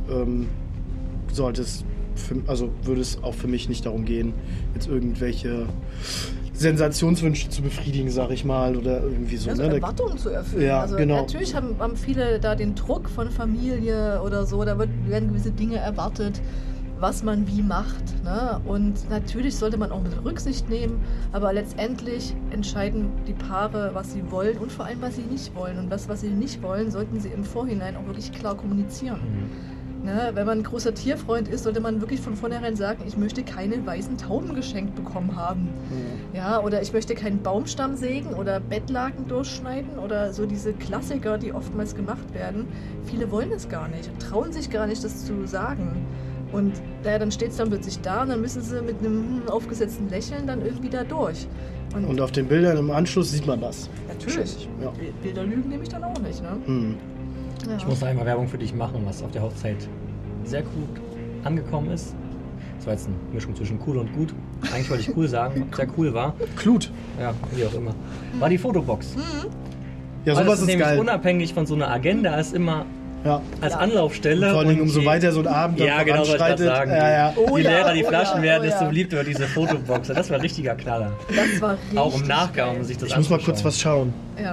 würde es auch für mich nicht darum gehen, jetzt irgendwelche Sensationswünsche zu befriedigen, sag ich mal, oder irgendwie so. Also Ne? Erwartungen zu erfüllen. Ja, also genau. natürlich haben viele da den Druck von Familie oder so, werden gewisse Dinge erwartet, was man wie macht. Ne? Und natürlich sollte man auch mit Rücksicht nehmen, aber letztendlich entscheiden die Paare, was sie wollen und vor allem, was sie nicht wollen. Und was sie nicht wollen, sollten sie im Vorhinein auch wirklich klar kommunizieren. Ne? Wenn man ein großer Tierfreund ist, sollte man wirklich von vornherein sagen, ich möchte keine weißen Tauben geschenkt bekommen haben. Ja, oder ich möchte keinen Baumstamm sägen oder Bettlaken durchschneiden oder so diese Klassiker, die oftmals gemacht werden. Viele wollen es gar nicht und trauen sich gar nicht, das zu sagen. Und dann steht es dann plötzlich da und dann müssen sie mit einem aufgesetzten Lächeln dann irgendwie da durch. Und auf den Bildern im Anschluss sieht man das. natürlich, Ja. Bilderlügen nehme ich dann auch nicht. Ne? Hm. Ja. Ich muss einmal Werbung für dich machen, was auf der Hochzeit sehr gut angekommen ist. Das war jetzt eine Mischung zwischen cool und gut. Eigentlich wollte ich cool sagen, was sehr cool war. Klut. Ja, wie auch immer. War die Fotobox. Ja, Weil sowas das ist ist nämlich geil. unabhängig von so einer Agenda, ist immer Ja. als Ja. Anlaufstelle. Vor allen Dingen, und umso je- weiter so ein Abend Ja, genau, wollte ich gerade sagen. Ja. Oh Je ja, leerer die oh Flaschen ja, werden, oh desto ja. beliebter wird diese Fotobox. Das war ein richtiger Knaller. Das war richtig Auch im Nachgang, um geil. sich das Ich muss mal kurz anzuschauen. was schauen. Ja.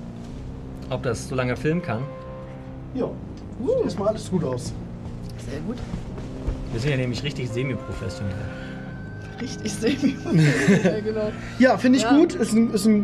Ob das so lange filmen kann. Ja. Sieht erstmal alles gut aus. Sehr gut. Wir sind ja nämlich richtig semi-professionell. Richtig semi. Ja, genau. Ja, finde ich Ja. gut. Ist ein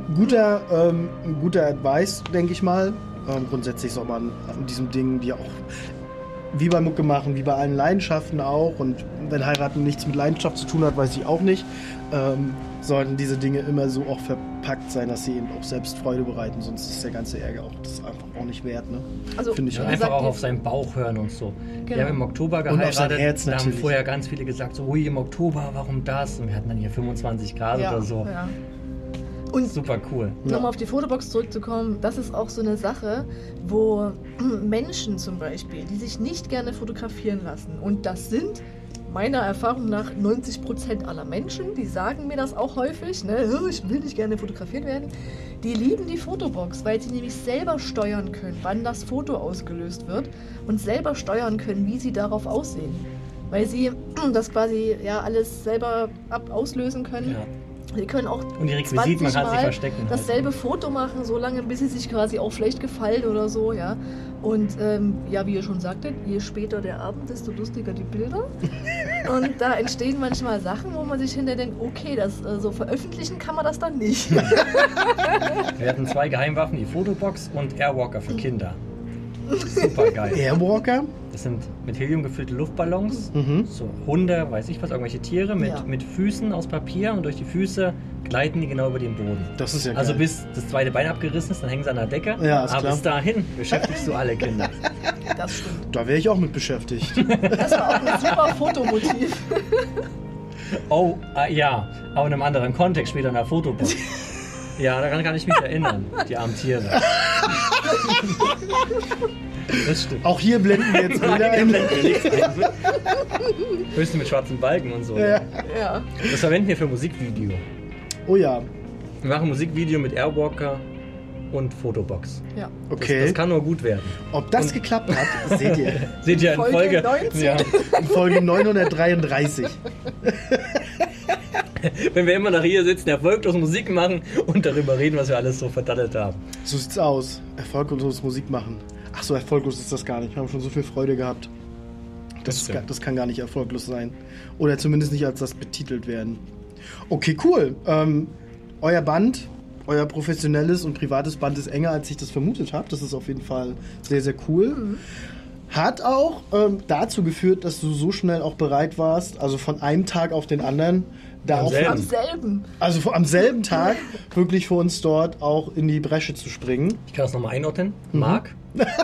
guter Advice, denke ich mal. Grundsätzlich soll man an diesem Ding, die auch wie bei Mucke machen, wie bei allen Leidenschaften auch. Und wenn Heiraten nichts mit Leidenschaft zu tun hat, weiß ich auch nicht. Sollten diese Dinge immer so auch verpackt sein, dass sie eben auch selbst Freude bereiten. Sonst ist der ganze Ärger auch das einfach auch nicht wert. Ne? Also, Finde ich Ja, auch. einfach sagt auch ihr- auf seinen Bauch hören und so. Genau. Wir haben im Oktober Und auf sein geheiratet. Herz Da haben natürlich. vorher ganz viele gesagt, so, ui, im Oktober, warum das? Und wir hatten dann hier 25 Grad Ja, oder so. ja. Und super cool. Nochmal auf die Fotobox zurückzukommen, das ist auch so eine Sache, wo Menschen zum Beispiel, die sich nicht gerne fotografieren lassen, und das sind meiner Erfahrung nach 90% aller Menschen, die sagen mir das auch häufig, ne, ich will nicht gerne fotografiert werden, die lieben die Fotobox, weil sie nämlich selber steuern können, wann das Foto ausgelöst wird und selber steuern können, wie sie darauf aussehen. Weil sie das quasi ja alles selber auslösen können. Ja. Sie können auch Und die Requisiten, man kann sich verstecken. dasselbe Foto machen, so lange, bis sie sich quasi auch schlecht gefallen oder so, ja. Und ja, wie ihr schon sagtet, je später der Abend, desto lustiger die Bilder. Und da entstehen manchmal Sachen, wo man sich hinterher denkt, okay, das so veröffentlichen kann man das dann nicht. Wir hatten 2 Geheimwaffen, die Fotobox und Airwalker für Kinder. Super geil. Airwalker? Das sind mit Helium gefüllte Luftballons, Mhm. so Hunde, weiß ich was, irgendwelche Tiere mit, Ja. mit Füßen aus Papier und durch die Füße gleiten die genau über den Boden. Das ist ja geil. Also bis das zweite Bein abgerissen ist, dann hängen sie an der Decke. Ja, ist aber klar. bis dahin beschäftigst du alle Kinder. Das stimmt. Da wäre ich auch mit beschäftigt. Das war auch ein super Fotomotiv. Oh, ja, aber in einem anderen Kontext, später in der Fotobox. Ja, daran kann ich mich erinnern, die armen Tiere. Das stimmt. Auch hier blenden wir jetzt Bilder Nein, ein. blenden wir nichts ein. Höchstens mit schwarzen Balken und so. Ja. Ja. Das verwenden wir für Musikvideo. Oh ja, Wir machen Musikvideo mit Airwalker und Fotobox. Ja. okay. Das kann nur gut werden. Ob das geklappt hat, seht ihr Seht ihr in Folge Folge 19. Ja, in Folge 933. wenn wir immer noch hier sitzen, erfolglos Musik machen und darüber reden, was wir alles so verdattelt haben. So sieht's aus. Erfolglos Musik machen. Ach so, erfolglos ist das gar nicht. Wir haben schon so viel Freude gehabt. stimmt. Das kann gar nicht erfolglos sein. Oder zumindest nicht als das betitelt werden. Okay, cool. Euer Band, euer professionelles und privates Band ist enger, als ich das vermutet habe. Das ist auf jeden Fall sehr, sehr cool. Hat auch dazu geführt, dass du so schnell auch bereit warst, also von einem Tag auf den anderen, da Am auch selben. Am selben. also am selben Tag wirklich für uns dort auch in die Bresche zu springen. Ich kann das nochmal einordnen. Marc,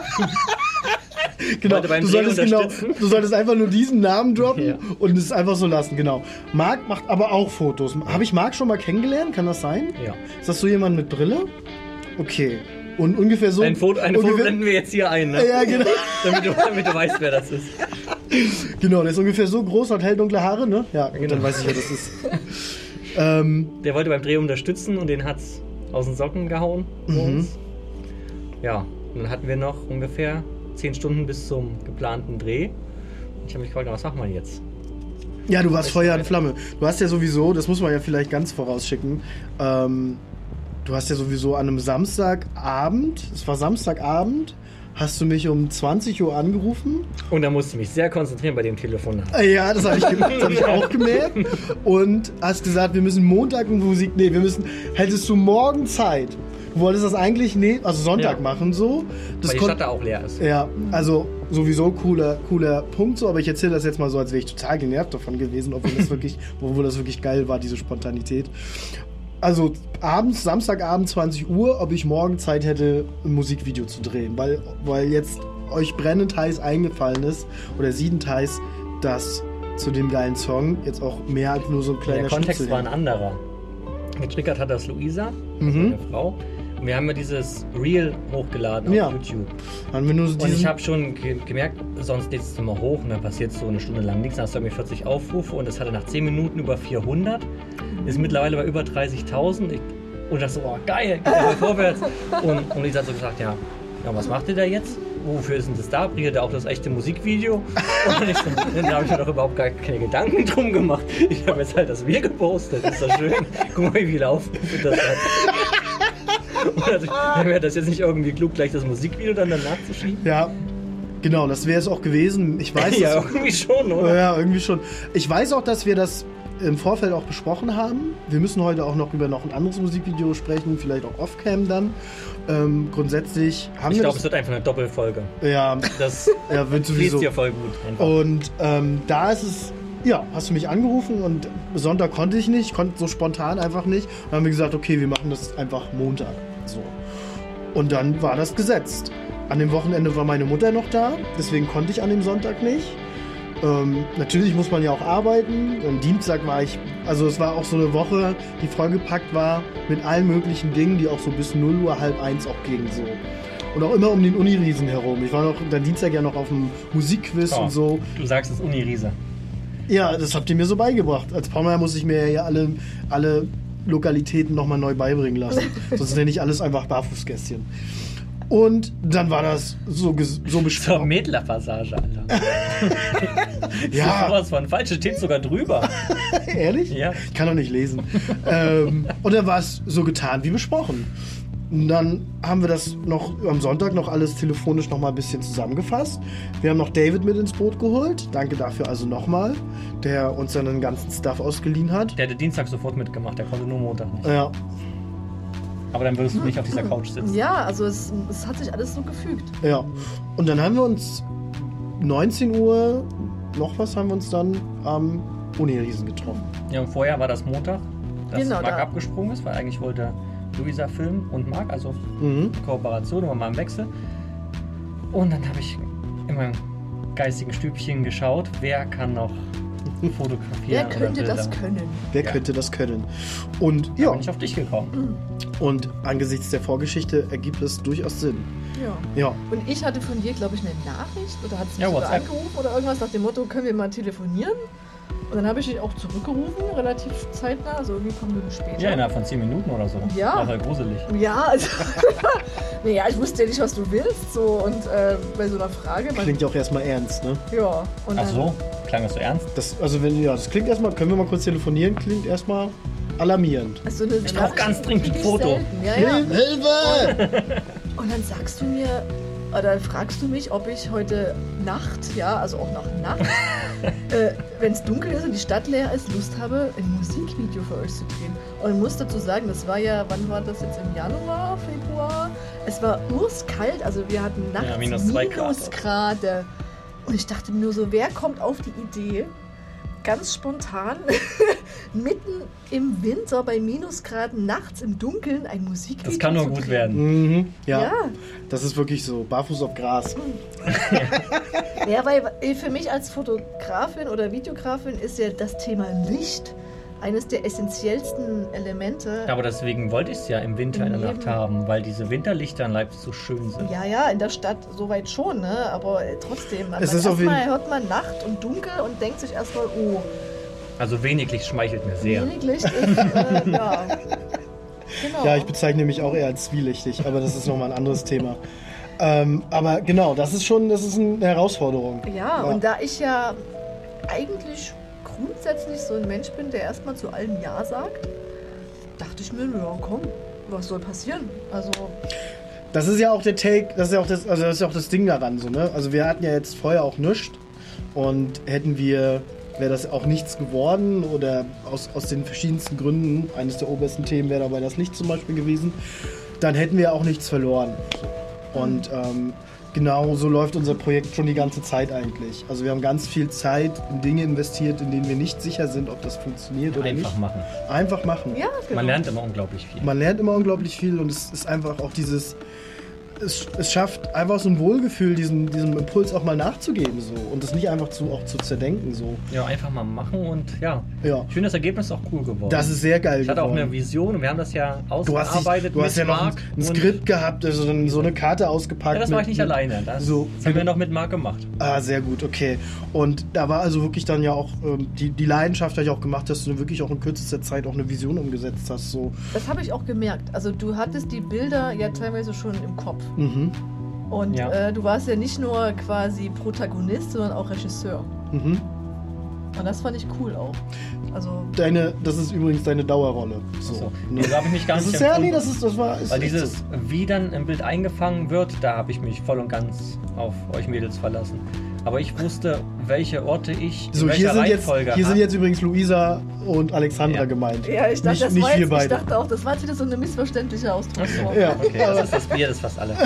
Genau, Wollte beim Dreh unterstützen. du solltest einfach nur diesen Namen droppen Ja. und es einfach so lassen, genau. Marc macht aber auch Fotos. Habe ich Marc schon mal kennengelernt? Kann das sein? ja. Ist das so jemand mit Brille? Okay. Und ungefähr so... Eine Foto ungefähr, blenden wir jetzt hier ein, ne? Ja, genau. damit du weißt, wer das ist. Genau, der ist ungefähr so groß, hat helldunkle Haare, ne? Ja, gut, Genau. dann weiß ich, wer das ist. Der wollte beim Dreh unterstützen und den hat's aus den Socken gehauen. für uns. Ja, und dann hatten wir noch ungefähr 10 Stunden bis zum geplanten Dreh. Und ich habe mich gefragt, was machen wir jetzt? Ja, du warst Feuer und Flamme. Du hast ja sowieso, das muss man ja vielleicht ganz vorausschicken, du hast ja sowieso an einem Samstagabend, es war Samstagabend, hast du mich um 20 Uhr angerufen. Und da musste ich mich sehr konzentrieren bei dem Telefonat. Ja, das habe ich, das hab ich auch gemerkt. Und hast gesagt, wir müssen Montag Musik, hättest du morgen Zeit. Du wolltest das eigentlich Sonntag Ja. machen so. Das Weil die Stadt da auch leer ist. ja, also sowieso cooler Punkt so, aber ich erzähle das jetzt mal so, als wäre ich total genervt davon gewesen, obwohl das wirklich geil war, diese Spontanität. Also abends, Samstagabend 20 Uhr, ob ich morgen Zeit hätte, ein Musikvideo zu drehen, weil jetzt euch brennend heiß eingefallen ist, oder siedend heiß, dass zu dem geilen Song jetzt auch mehr als nur so ein kleiner Der Kontext Schnipsel war ein hängt. anderer. Getriggert hat das Luisa, meine Frau. Und wir haben ja dieses Reel hochgeladen Ja. auf YouTube. Haben wir nur so Und ich diesen, habe schon gemerkt, sonst lädst du es immer hoch und dann passiert so eine Stunde lang nichts. Dann hast du irgendwie 40 Aufrufe und das hatte nach 10 Minuten über 400. Ist mittlerweile bei über 30.000. Und das so, oh geil, geht ja vorwärts. Und Lisa hat so gesagt, ja, was macht ihr da jetzt? Wofür ist denn das da? Bringt ihr da auch das echte Musikvideo? Und ich so, dann habe ich mir doch überhaupt gar keine Gedanken drum gemacht. Ich habe jetzt halt das Wir gepostet. Ist doch schön. Guck mal, wie viele Aufrufe das hat. Und also, dann wäre das jetzt nicht irgendwie klug, gleich das Musikvideo dann danach zu schieben? ja, genau, das wäre es auch gewesen. Ich weiß, Ja, dass- irgendwie schon, oder? Ja, irgendwie schon. Ich weiß auch, dass wir das im Vorfeld auch besprochen haben. Wir müssen heute auch noch über noch ein anderes Musikvideo sprechen, vielleicht auch off-cam dann. Grundsätzlich haben Ich wir glaube, es wird einfach eine Doppelfolge. ja, Das wird fließt sowieso. dir voll gut. Einfach. Und da ist es, ja, hast du mich angerufen und Sonntag konnte ich nicht, konnte so spontan einfach nicht. Dann haben wir gesagt, okay, wir machen das einfach Montag. So. Und dann war das gesetzt. An dem Wochenende war meine Mutter noch da, deswegen konnte ich an dem Sonntag nicht. Natürlich muss man ja auch arbeiten. Am Dienstag war ich, also es war auch so eine Woche, die vollgepackt war mit allen möglichen Dingen, die auch so bis 0 Uhr, halb 1 auch gingen so. Und auch immer um den Uniriesen herum. Ich war noch am Dienstag ja noch auf dem Musikquiz und so. Du sagst es Uniriese. Ja, das habt ihr mir so beigebracht. Als Pommer muss ich mir ja alle Lokalitäten nochmal neu beibringen lassen. Sonst nenne ich alles einfach Barfußgässchen. Und dann war das so Zur besprochen. Mädler-Passage, Alter. Ja. Sowas von falsch, steht sogar drüber. Ehrlich? Ja. Ich kann doch nicht lesen. Und dann war es so getan wie besprochen. Und dann haben wir das noch am Sonntag noch alles telefonisch noch mal ein bisschen zusammengefasst. Wir haben noch David mit ins Boot geholt. Danke dafür also nochmal, der uns dann den ganzen Stuff ausgeliehen hat. Der hätte Dienstag sofort mitgemacht, der konnte nur Montag nicht. Ja. Aber dann würdest du nicht auf dieser Couch sitzen. Ja, also es hat sich alles so gefügt. Ja. Und dann haben wir uns 19 Uhr, noch was haben wir uns dann am Uniriesen getroffen. Ja, und vorher war das Montag, dass Genau, Marc da. abgesprungen ist, weil eigentlich wollte Luisa filmen und Marc, also Kooperation, aber mal im Wechsel. Und dann habe ich in meinem geistigen Stübchen geschaut, wer kann noch fotografieren. Wer oder könnte Bilder. das können? Wer Ja. könnte das können? Und Da ja, bin ich auf dich gekommen. und angesichts der Vorgeschichte ergibt es durchaus Sinn. Ja. Ja. Und ich hatte von dir, glaube ich, eine Nachricht oder hat sie Ja, mich sogar WhatsApp. angerufen oder irgendwas nach dem Motto, können wir mal telefonieren? Und dann habe ich dich auch zurückgerufen, relativ zeitnah, also irgendwie ein paar Minuten später. Ja, innerhalb von 10 Minuten oder so. Ja. War halt gruselig. Ja, also, naja, ich wusste ja nicht, was du willst, so, und bei so einer Frage, Klingt ja auch erstmal ernst, ne? ja, und Ach dann, so, klang das so ernst? Das klingt erstmal, können wir mal kurz telefonieren, klingt erstmal alarmierend. also eine Ich brauch ganz dringend ein krieg ich Foto. selten, Ja, ja. Hilfe! Und dann sagst du mir, oder fragst du mich, ob ich heute Nacht, ja, also auch nach Nacht, wenn es dunkel ist und die Stadt leer ist, Lust habe, ein Musikvideo für euch zu drehen. Und ich muss dazu sagen, das war ja, wann war das jetzt, im Januar, Februar? Es war urskalt, also wir hatten nachts Ja, -2 Grad. Minusgrade. Und ich dachte mir nur so, wer kommt auf die Idee, ganz spontan, mitten im Winter bei Minusgraden nachts im Dunkeln ein Musikvideo Das kann nur zu gut drehen? werden. Mhm, ja, Ja. das ist wirklich so. Barfuß auf Gras. Ja, weil für mich als Fotografin oder Videografin ist ja das Thema Licht eines der essentiellsten Elemente. Aber deswegen wollte ich es ja im Winter in der Nacht haben, weil diese Winterlichter in Leipzig so schön sind. Ja, in der Stadt soweit schon, ne? Aber trotzdem. Es ist auf jeden- erstmal hört man Nacht und dunkel und denkt sich erstmal, oh, Also wenig Licht schmeichelt mir sehr. wenig Licht ist, ja. Genau. Ja, ich bezeichne mich auch eher als zwielichtig, aber das ist nochmal ein anderes Thema. Aber genau, das ist eine Herausforderung. Ja, und da ich ja eigentlich grundsätzlich so ein Mensch bin, der erstmal zu allem Ja sagt, dachte ich mir, ja komm, was soll passieren? Also, Das ist ja auch der Take, das ist ja auch das Ding daran, so, ne? Also wir hatten ja jetzt vorher auch nichts und wäre das auch nichts geworden oder aus den verschiedensten Gründen, eines der obersten Themen wäre dabei das Licht zum Beispiel gewesen, dann hätten wir auch nichts verloren. Und genau so läuft unser Projekt schon die ganze Zeit eigentlich. Also wir haben ganz viel Zeit in Dinge investiert, in denen wir nicht sicher sind, ob das funktioniert oder Einfach nicht. machen. Einfach machen. ja, genau. Man lernt immer unglaublich viel. Man lernt immer unglaublich viel und es ist einfach auch es schafft einfach so ein Wohlgefühl, diesem Impuls auch mal nachzugeben so und das nicht einfach zu zerdenken so. Ja, einfach mal machen und ja. Ja. Ich finde das Ergebnis auch cool geworden. Das ist sehr geil Ich hatte auch geworden. eine Vision und wir haben das ja Du hast ausgearbeitet ja noch Marc ein und- Skript gehabt, also dann so eine Karte ausgepackt. Ja, das war ich nicht alleine. Das haben wir noch mit Marc gemacht. Ah, sehr gut, okay. Und da war also wirklich dann ja auch die Leidenschaft hat ja auch gemacht, dass du wirklich auch in kürzester Zeit auch eine Vision umgesetzt hast. So. Das habe ich auch gemerkt. Also du hattest die Bilder ja teilweise schon im Kopf. Mhm. Und Ja. du warst ja nicht nur quasi Protagonist, sondern auch Regisseur. Mhm. Und das fand ich cool auch. Also, Das ist übrigens deine Dauerrolle. So. So. Nee. Da habe ich mich gar Das nicht ist ja, nee, empfunden. das war. Ist Weil echt dieses, so. wie dann im Bild eingefangen wird, da habe ich mich voll und ganz auf euch Mädels verlassen. Aber ich wusste, welche Orte ich in So, welcher hier Reihenfolge sind habe. jetzt übrigens Luisa und Alexandra Ja. gemeint. ja, ich dachte, nicht wir ich beide. dachte auch, das war jetzt wieder so eine missverständliche Ausdrucksform. Ja. Okay, das ist das Bier, das fast alle.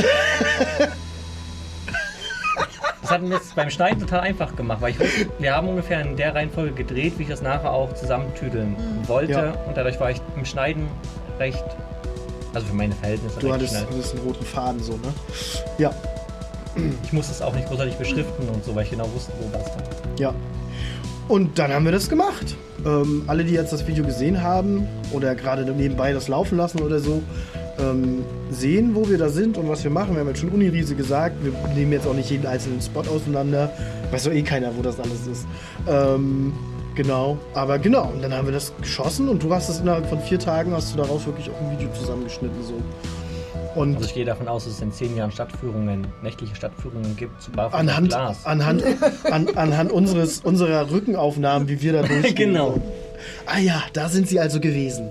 Das hat mir jetzt beim Schneiden total einfach gemacht, weil ich wusste, wir haben ungefähr in der Reihenfolge gedreht, wie ich das nachher auch zusammentüdeln wollte. Ja. Und dadurch war ich im Schneiden recht, also für meine Verhältnisse Du recht hattest schnell. einen roten Faden so, ne? Ja. Ich musste es auch nicht großartig beschriften und so, weil ich genau wusste, wo was dann. Ja. Und dann haben wir das gemacht. Alle, die jetzt das Video gesehen haben oder gerade nebenbei das laufen lassen oder so, sehen, wo wir da sind und was wir machen. Wir haben jetzt schon Uniriese gesagt. Wir nehmen jetzt auch nicht jeden einzelnen Spot auseinander. Weiß doch eh keiner, wo das alles ist. Genau. Aber genau. Und dann haben wir das geschossen und du hast es innerhalb von 4 Tagen, hast du daraus wirklich auch ein Video zusammengeschnitten. So. Und Also ich gehe davon aus, dass es in 10 Jahren nächtliche Stadtführungen gibt zu Barfuß auf Glas. anhand unserer Rückenaufnahmen, wie wir da durchgehen. Genau. Ah ja, da sind sie also gewesen.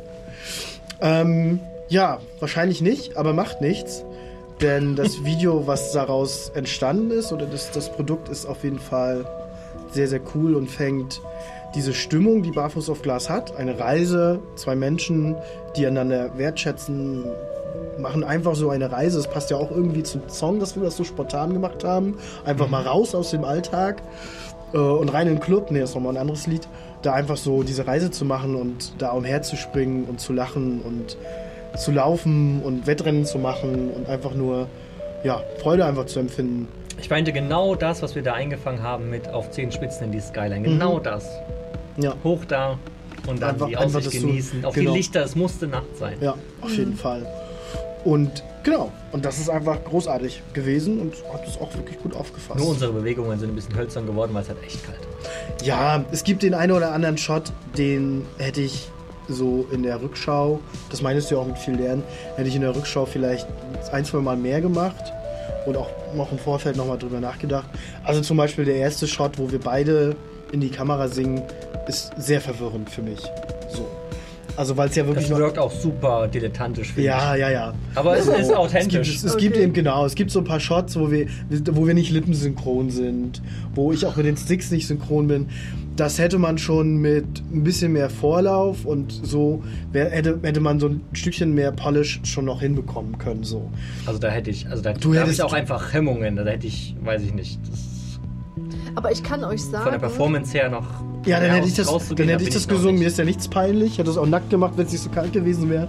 Ja, wahrscheinlich nicht, aber macht nichts. Denn das Video, was daraus entstanden ist, oder das Produkt ist auf jeden Fall sehr, sehr cool und fängt diese Stimmung, die Barfuß auf Glas hat, eine Reise, 2 Menschen, die einander wertschätzen, machen einfach so eine Reise. Es passt ja auch irgendwie zum Song, dass wir das so spontan gemacht haben. Einfach mal raus aus dem Alltag und rein in den Club. Ne, das ist nochmal ein anderes Lied. Da einfach so diese Reise zu machen und da umherzuspringen und zu lachen und zu laufen und Wettrennen zu machen und einfach nur, ja, Freude einfach zu empfinden. Ich meinte genau das, was wir da eingefangen haben mit auf 10 Spitzen in die Skyline. Genau das. Ja. Hoch da und dann Einfach- die einfach Aussicht das so- genießen. Auf genau. die Lichter, es musste Nacht sein. Ja, auf jeden Fall. Und genau, und das ist einfach großartig gewesen und hat es auch wirklich gut aufgefasst. Nur unsere Bewegungen sind ein bisschen hölzern geworden, weil es halt echt kalt war. Ja, es gibt den einen oder anderen Shot, den hätte ich so in der Rückschau, das meinst du ja auch mit viel Lernen, hätte ich in der Rückschau vielleicht 1-2 Mal mehr gemacht und auch noch im Vorfeld nochmal drüber nachgedacht. Also zum Beispiel der erste Shot, wo wir beide in die Kamera singen, ist sehr verwirrend für mich. So. Also weil es ja wirklich Das wirkt auch super dilettantisch, finde Ja, ja, ja. ich. Aber es ist authentisch. Es gibt eben, genau, es gibt so ein paar Shots, wo wir nicht lippensynchron sind, wo ich auch mit den Sticks nicht synchron bin. Das hätte man schon mit ein bisschen mehr Vorlauf und so, hätte man so ein Stückchen mehr Polish schon noch hinbekommen können. So. Also da hätte ich, da Du habe hättest- ich auch einfach Hemmungen. Da hätte ich, weiß ich nicht, Aber ich kann euch sagen, von der Performance her noch. Ja, dann mehr hätte ich das, rauszugehen, dann hätte da ich bin das noch gesungen. Mir nicht. ist ja nichts peinlich. Ich hätte das auch nackt gemacht, wenn es nicht so kalt gewesen wäre.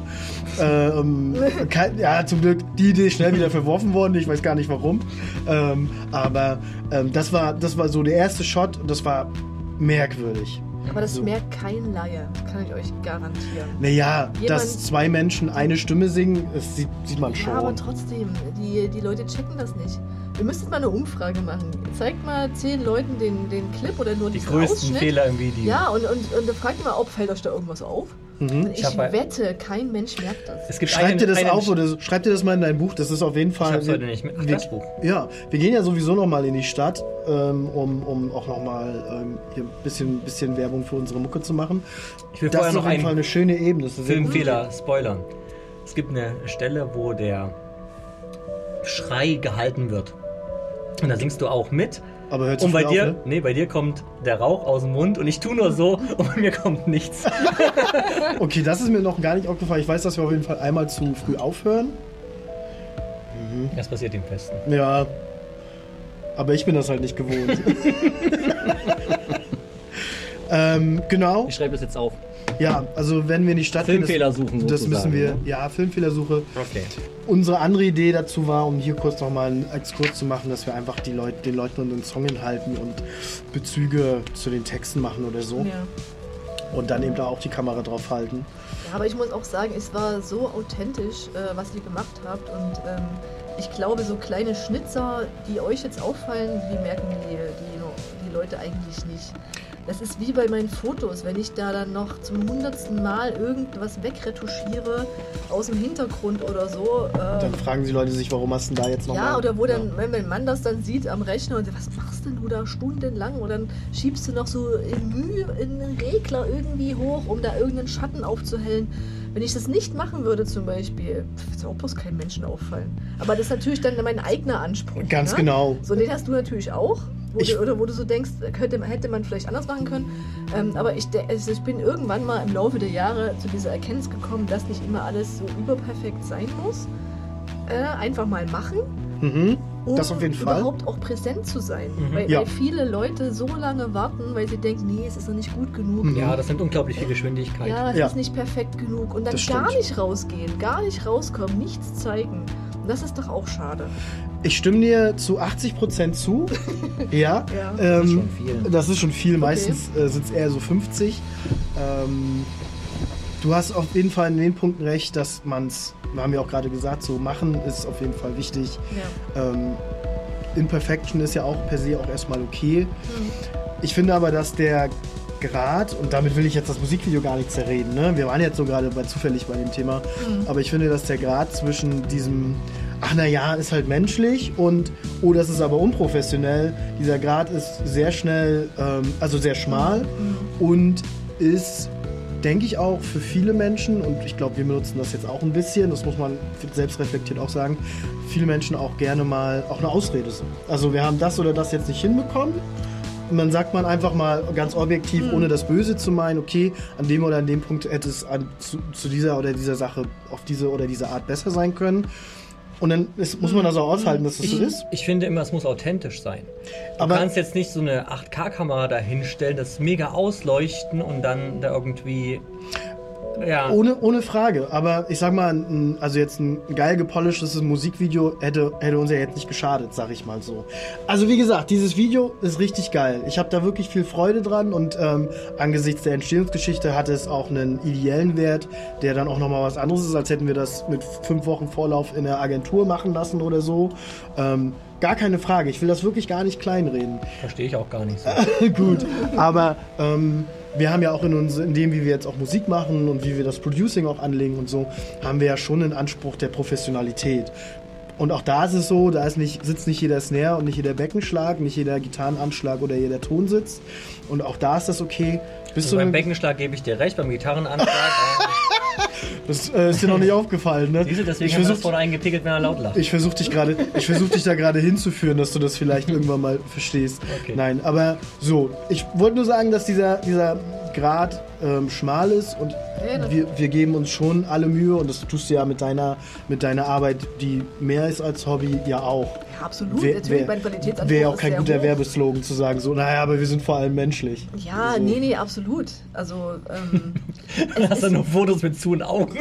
Ja, zum Glück die Idee schnell wieder verworfen worden. Ich weiß gar nicht warum. Aber das war so der erste Shot und das war merkwürdig. aber das so. merkt kein Laie, kann ich euch garantieren. Naja, Jemand- dass 2 Menschen eine Stimme singen, das sieht man schon. Ja, aber trotzdem, die Leute checken das nicht. Ihr müsstet mal eine Umfrage machen. Zeigt mal 10 Leuten den Clip oder nur Die diesen größten Ausschnitt. Fehler im Video. Ja, und dann fragt ihr mal, frällt euch da irgendwas auf? Und ich Ich hab bei- wette, kein Mensch merkt das. Es gibt Schreib dir das einen- auf oder schreib dir das mal in dein Buch. Das ist auf jeden Fall. Ich hab's heute nicht mit. Ach, das Buch. Ja, wir gehen ja sowieso noch mal in die Stadt, um auch noch mal hier ein bisschen Werbung für unsere Mucke zu machen. Ich will Das vorher ist noch auf jeden Fall einen eine schöne Ebene. Das ist sehr gut. Filmfehler spoilern. Es gibt eine Stelle, wo der Schrei gehalten wird. Und da singst du auch mit. Aber hört zu Und bei früh dir, auf, ne? nee, bei dir kommt der Rauch aus dem Mund und ich tue nur so und bei mir kommt nichts. Okay, das ist mir noch gar nicht aufgefallen. Ich weiß, dass wir auf jeden Fall einmal zu früh aufhören. Das passiert im Festen. Ja, aber ich bin das halt nicht gewohnt. Genau. Ich schreibe das jetzt auf. Ja, also wenn wir in die Stadt gehen, Filmfehler suchen das sozusagen, müssen wir, ne? ja, Filmfehlersuche. Okay. Unsere andere Idee dazu war, um hier kurz nochmal einen Exkurs zu machen, dass wir einfach den Leuten unseren Song hinhalten und Bezüge zu den Texten machen oder so. Ja. Und dann eben da auch die Kamera drauf halten. Ja, aber ich muss auch sagen, es war so authentisch, was ihr gemacht habt. Und ich glaube, so kleine Schnitzer, die euch jetzt auffallen, die merken die Leute eigentlich nicht. Das ist wie bei meinen Fotos, wenn ich da dann noch zum 100. Mal irgendwas wegretuschiere aus dem Hintergrund oder so. Dann fragen die Leute sich, warum hast du denn da jetzt nochmal... Ja, oder wo dann, wenn mein Mann das dann sieht am Rechner und sagt, was machst denn du da stundenlang? Und dann schiebst du noch so in Mühe in den Regler irgendwie hoch, um da irgendeinen Schatten aufzuhellen. Wenn ich das nicht machen würde zum Beispiel, würde auch bloß keinem Menschen auffallen. Aber das ist natürlich dann mein eigener Anspruch. Ganz ne? genau. So, den hast du natürlich auch. Wo du so denkst, hätte man vielleicht anders machen können. Aber ich bin irgendwann mal im Laufe der Jahre zu dieser Erkenntnis gekommen, dass nicht immer alles so überperfekt sein muss. Einfach mal machen, Mhm. um Das auf jeden Fall. überhaupt auch präsent zu sein. Mhm. Weil, Ja. weil viele Leute so lange warten, weil sie denken, nee, es ist noch nicht gut genug. Mhm. Ja, das nimmt unglaublich viel Geschwindigkeit. Ja, es Ja. ist nicht perfekt genug. Und dann Das gar stimmt. nicht rausgehen, gar nicht rauskommen, nichts zeigen. Und das ist doch auch schade. Ich stimme dir zu 80% zu. Ja. Das ist schon viel. Das ist schon viel. Meistens sind es eher so 50. Du hast auf jeden Fall in den Punkten recht, dass man's, wir haben ja auch gerade gesagt, so machen ist auf jeden Fall wichtig. Ja. Imperfection ist ja auch per se auch erstmal okay. Ich finde aber, dass der Grad, und damit will ich jetzt das Musikvideo gar nicht zerreden, ne? Wir waren jetzt so gerade zufällig bei dem Thema, aber ich finde, dass der Grad zwischen diesem, ach na ja, ist halt menschlich und, oh, das ist aber unprofessionell, dieser Grad ist sehr schnell, also sehr schmal und ist, denke ich, auch für viele Menschen, und ich glaube, wir benutzen das jetzt auch ein bisschen, das muss man selbstreflektiert auch sagen, viele Menschen auch gerne mal auch eine Ausrede sind. Also wir haben das oder das jetzt nicht hinbekommen. Und dann sagt man einfach mal ganz objektiv, ohne das Böse zu meinen, okay, an dem oder an dem Punkt hätte es zu dieser oder dieser Sache auf diese oder diese Art besser sein können. Und dann muss man das auch aushalten, dass das so ist. Ich finde immer, es muss authentisch sein. Du kannst jetzt nicht so eine 8K-Kamera da hinstellen, das mega ausleuchten und dann da irgendwie... Ja. Ohne Frage, aber ich sag mal, also jetzt ein geil gepolischtes Musikvideo hätte uns ja jetzt nicht geschadet, sag ich mal so. Also wie gesagt, dieses Video ist richtig geil. Ich habe da wirklich viel Freude dran und angesichts der Entstehungsgeschichte hatte es auch einen ideellen Wert, der dann auch nochmal was anderes ist, als hätten wir das mit 5 Wochen Vorlauf in der Agentur machen lassen oder so. Gar keine Frage, ich will das wirklich gar nicht kleinreden. Verstehe ich auch gar nicht so. Gut, aber wir haben ja auch in dem, wie wir jetzt auch Musik machen und wie wir das Producing auch anlegen und so, haben wir ja schon einen Anspruch der Professionalität. Und auch da ist es so, sitzt nicht jeder Snare und nicht jeder Beckenschlag, nicht jeder Gitarrenanschlag oder jeder Tonsitz. Und auch da ist das okay. Also beim Beckenschlag gebe ich dir recht, beim Gitarrenanschlag... Das ist dir noch nicht aufgefallen, ne? Deswegen haben wir das vorne eingepickelt, wenn er laut lacht. Ich versuche dich da gerade hinzuführen, dass du das vielleicht irgendwann mal verstehst. Okay. Nein, aber so. Ich wollte nur sagen, dass dieser Grad schmal ist und wir geben uns schon alle Mühe und das tust du ja mit deiner Arbeit, die mehr ist als Hobby, ja auch. Ja, absolut. Natürlich, mein Qualitätsanspruch wäre auch ist kein sehr guter hoch. Werbeslogan zu sagen, so, naja, aber wir sind vor allem menschlich. Ja, so. nee, absolut. Also, Dann hast du nur Fotos mit zu und Augen.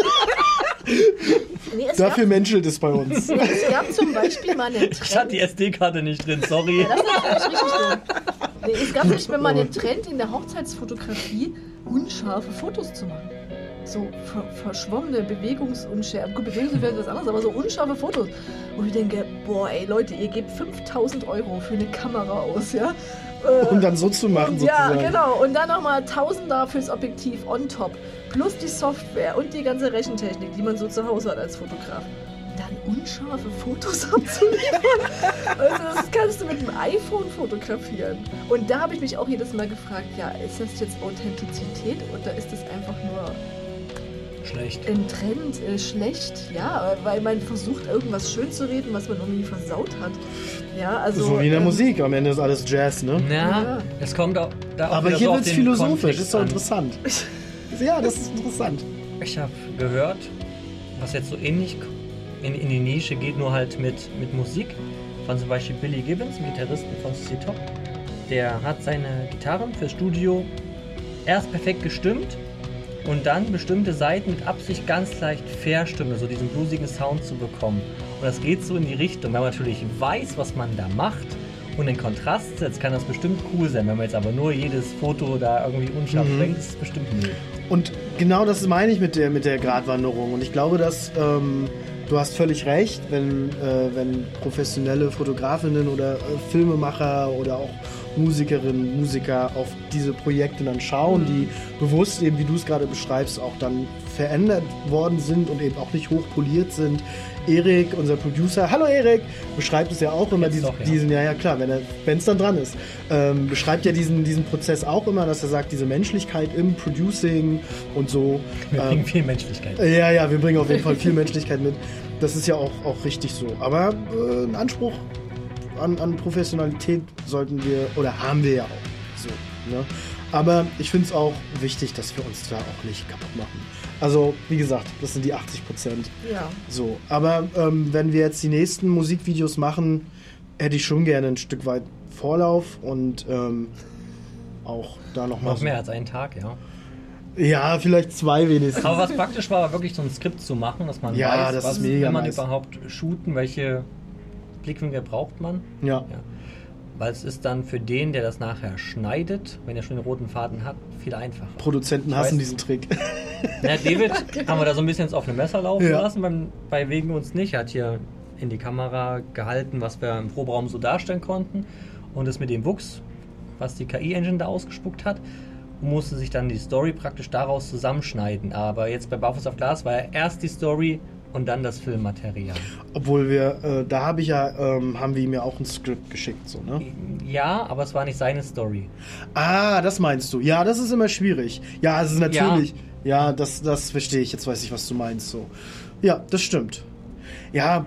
Dafür menschelt es bei uns. Es gab zum Beispiel mal einen Trend. Ich hatte die SD-Karte nicht drin, sorry. Ja, das ist natürlich richtig dumm. Nee, es gab nämlich mal einen Trend in der Hochzeitsfotografie, unscharfe Fotos zu machen. So verschwommene Bewegungsunschärfe. Gut, Bewegungsunschärfe ist was anderes, aber so unscharfe Fotos. Wo ich denke, boah, ey Leute, ihr gebt 5.000 € für eine Kamera aus, ja? Um dann so zu machen, sozusagen. Ja, genau. Und dann nochmal Tausender fürs Objektiv on top. Plus die Software und die ganze Rechentechnik, die man so zu Hause hat als Fotograf. Dann unscharfe Fotos abzuliefern. Also das kannst du mit dem iPhone fotografieren. Und da habe ich mich auch jedes Mal gefragt, ja, ist das jetzt Authentizität oder ist das einfach nur schlecht? Ein Trend, schlecht, ja, weil man versucht irgendwas schön zu reden, was man irgendwie versaut hat. Ja, also, so wie in der Musik, am Ende ist alles Jazz, ne? Ja, es kommt auch da auch aber wieder hier so wird es philosophisch, Kontext ist doch an. interessant. Ja, das ist interessant. Ich habe gehört, was jetzt so ähnlich in die Nische geht, nur halt mit Musik, von zum Beispiel Billy Gibbons, dem Gitarristen von CC Top. Der hat seine Gitarren fürs Studio erst perfekt gestimmt und dann bestimmte Seiten mit Absicht ganz leicht verstimmen, so diesen bluesigen Sound zu bekommen. Und das geht so in die Richtung, wenn man natürlich weiß, was man da macht und den Kontrast setzt, kann das bestimmt cool sein. Wenn man jetzt aber nur jedes Foto da irgendwie unscharf bringt, ist es bestimmt Müll. Und genau das meine ich mit der Gratwanderung. Und ich glaube, dass du hast völlig recht, wenn professionelle Fotografinnen oder Filmemacher oder auch Musikerinnen, Musiker auf diese Projekte dann schauen, die bewusst eben, wie du es gerade beschreibst, auch dann verändert worden sind und eben auch nicht hochpoliert sind. Erik, unser Producer, hallo Erik, beschreibt es ja auch immer, diesen ja klar, wenn es dann dran ist, beschreibt ja diesen Prozess auch immer, dass er sagt, diese Menschlichkeit im Producing und so. Wir bringen viel Menschlichkeit. Ja, wir bringen auf jeden Fall viel Menschlichkeit mit. Das ist ja auch richtig so. Aber ein Anspruch an Professionalität sollten wir, oder haben wir ja auch. So, ne? Aber ich finde es auch wichtig, dass wir uns da auch nicht kaputt machen. Also, wie gesagt, das sind die 80%. Ja. So, aber wenn wir jetzt die nächsten Musikvideos machen, hätte ich schon gerne ein Stück weit Vorlauf und auch da nochmal. Noch mehr als einen Tag, ja. Ja, vielleicht 2 wenigstens. Aber was praktisch war wirklich so ein Skript zu machen, dass man weiß, das was ist mega will man nice. überhaupt shooten, welche Blickwinkel braucht man. Ja. Weil es ist dann für den, der das nachher schneidet, wenn er schon den roten Faden hat, viel einfacher. Produzenten hassen diesen Trick. Ja, David haben wir da so ein bisschen ins offene Messer laufen lassen, bei Wegen uns nicht. Er hat hier in die Kamera gehalten, was wir im Proberaum so darstellen konnten. Und das mit dem Wuchs, was die KI-Engine da ausgespuckt hat, musste sich dann die Story praktisch daraus zusammenschneiden. Aber jetzt bei Barfuß auf Glas war ja erst die Story und dann das Filmmaterial. Obwohl wir, da haben wir ihm ja auch ein Skript geschickt, so, ne? Ja, aber es war nicht seine Story. Ah, das meinst du. Ja, das ist immer schwierig. Ja, es ist natürlich. Ja, das verstehe ich. Jetzt weiß ich, was du meinst, so. Ja, das stimmt. Ja,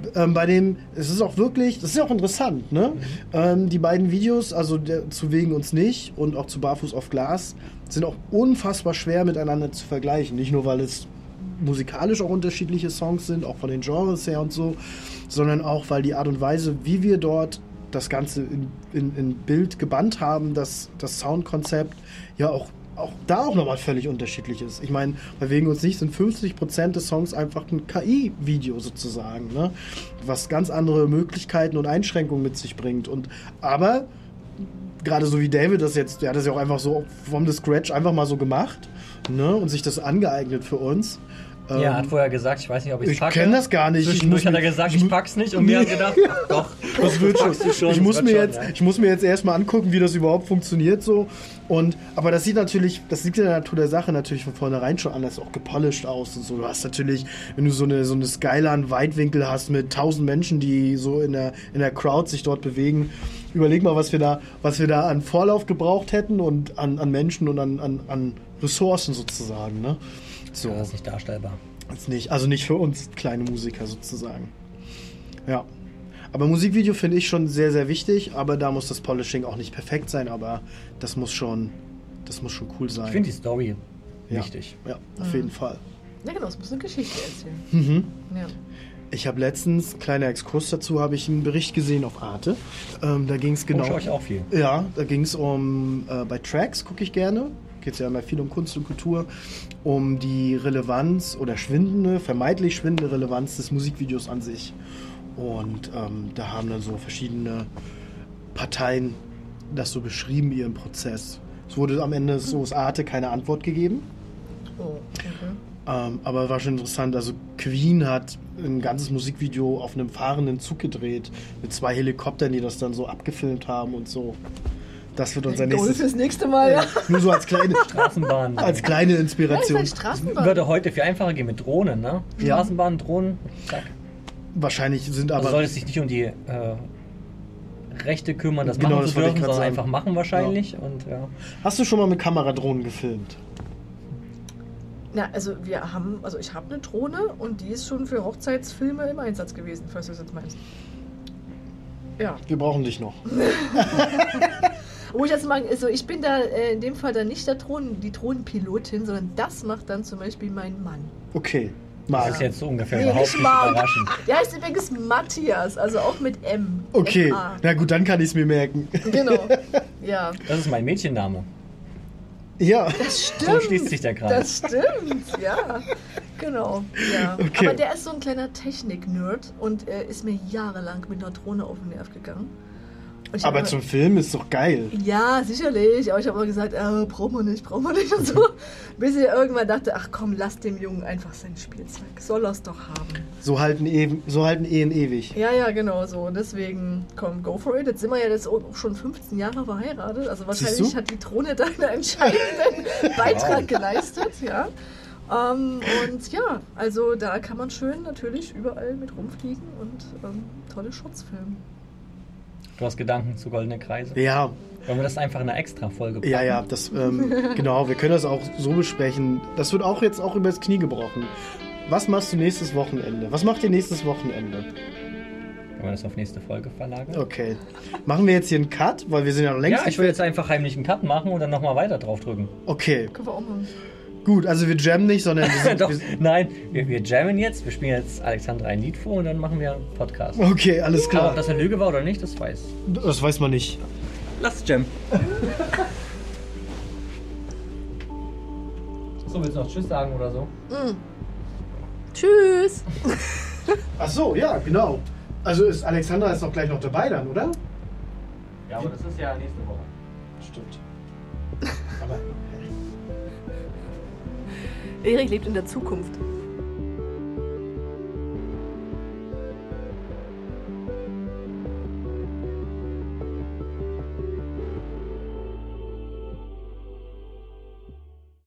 es ist auch wirklich, das ist ja auch interessant, ne? Die beiden Videos, also zu Wegen uns nicht und auch zu Barfuß auf Glas, sind auch unfassbar schwer miteinander zu vergleichen. Nicht nur, weil es musikalisch auch unterschiedliche Songs sind, auch von den Genres her und so, sondern auch, weil die Art und Weise, wie wir dort das Ganze in Bild gebannt haben, das Soundkonzept, ja auch nochmal völlig unterschiedlich ist. Ich meine, bei Wegen uns nicht sind 50% des Songs einfach ein KI-Video sozusagen, ne? Was ganz andere Möglichkeiten und Einschränkungen mit sich bringt. Aber gerade so wie David das jetzt, der hat das ja auch einfach so from the scratch einfach mal so gemacht, ne? Und sich das angeeignet für uns. Ja, er hat vorher gesagt, ich weiß nicht, ob ich es packe. Ich kenne das gar nicht. Zwischendurch hat er gesagt, ich pack's nicht. Und wir haben gedacht, ach doch, das wird schon. Ich muss mir jetzt erstmal angucken, wie das überhaupt funktioniert so. Aber das liegt in der Natur der Sache natürlich von vornherein schon anders auch gepolished aus und so. Du hast natürlich, wenn du so eine Skyline-Weitwinkel hast mit 1000 Menschen, die so in der Crowd sich dort bewegen, überleg mal, was wir da an Vorlauf gebraucht hätten und an Menschen und an Ressourcen sozusagen, ne? So. Ja, das ist nicht darstellbar. Also nicht für uns kleine Musiker sozusagen. Ja. Aber Musikvideo finde ich schon sehr, sehr wichtig, aber da muss das Polishing auch nicht perfekt sein, aber das muss schon cool sein. Ich finde die Story wichtig. Ja, auf jeden Fall. Ja genau, es muss eine Geschichte erzählen. Mhm. Ja. Ich habe letztens, kleiner Exkurs dazu, habe ich einen Bericht gesehen auf Arte. Da ging es genau... schaue ich auch viel. Ja, da ging es bei Tracks, gucke ich gerne. Geht es ja immer viel um Kunst und Kultur, um die Relevanz oder vermeintlich schwindende Relevanz des Musikvideos an sich. Und da haben dann so verschiedene Parteien das so beschrieben, ihren Prozess. Es wurde am Ende so aus Arte keine Antwort gegeben. Oh, okay. Aber war schon interessant. Also Queen hat ein ganzes Musikvideo auf einem fahrenden Zug gedreht, mit 2 Helikoptern, die das dann so abgefilmt haben und so. Das wird unser nächstes... fürs nächste Mal, ja. Nur so als kleine... Straßenbahn. Als kleine Inspiration. Ja, Straßenbahn. Würde heute viel einfacher gehen mit Drohnen, ne? Ja. Straßenbahn, Drohnen, zack. Wahrscheinlich sind aber... Also soll es sich nicht um die Rechte kümmern, das Genau, machen das zu wollte ich dürfen, grad sondern sagen. einfach machen wahrscheinlich. Und, ja. Hast du schon mal mit Kameradrohnen gefilmt? Na, also ich habe eine Drohne und die ist schon für Hochzeitsfilme im Einsatz gewesen, falls du das jetzt meinst. Ja. Wir brauchen dich noch. Wo ich jetzt mal, also ich bin da in dem Fall dann nicht die Drohnenpilotin, sondern das macht dann zum Beispiel mein Mann. Okay. Das Marc. ist jetzt so ungefähr Nee, überhaupt nicht nicht Marc. überraschend. Der heißt übrigens Matthias, also auch mit M. Okay. M-A. Na gut, dann kann ich es mir merken. Genau. Ja. Das ist mein Mädchenname. Ja. Das stimmt. So schließt sich der Kreis. Das stimmt, ja. Genau. Ja. Okay. Aber der ist so ein kleiner Technik-Nerd und ist mir jahrelang mit einer Drohne auf den Nerv gegangen. Und ich Aber hab zum Film ist doch geil. Ja, sicherlich. Aber ich habe immer gesagt, brauchen wir nicht und so. Bis ich irgendwann dachte, ach komm, lass dem Jungen einfach sein Spielzeug. Soll er es doch haben. So halten Ehen ewig. Ja, genau so. Und deswegen, komm, go for it. Jetzt sind wir ja jetzt auch schon 15 Jahre verheiratet. Also wahrscheinlich hat die Drohne da einen entscheidenden Beitrag geleistet. Ja. Und ja, also da kann man schön natürlich überall mit rumfliegen und tolle Shots filmen. Du hast Gedanken zu Goldene Kreise. Ja. Wollen wir das einfach in einer Extra-Folge packen? Ja, das, genau, wir können das auch so besprechen. Das wird auch jetzt auch übers Knie gebrochen. Was machst du nächstes Wochenende? Was macht ihr nächstes Wochenende? Können wir das auf nächste Folge verlagern? Okay. Machen wir jetzt hier einen Cut, weil wir sind ja noch längst... Ja, ich will jetzt einfach heimlich einen Cut machen und dann nochmal weiter drauf drücken. Okay, Können wir auch machen. gut, also wir jammen nicht, sondern wir sind... Doch, nein, wir jammen jetzt, wir spielen jetzt Alexandra ein Lied vor und dann machen wir einen Podcast. Okay, alles Aber klar. ob das eine Lüge war oder nicht, das weiß. Das weiß man nicht. Lass jammen. So, willst du noch Tschüss sagen oder so? Tschüss! Ach so, ja, genau. Also ist Alexandra jetzt noch gleich noch dabei dann, oder? Ja, aber das ist ja nächste Woche. Stimmt. Aber Erik lebt in der Zukunft.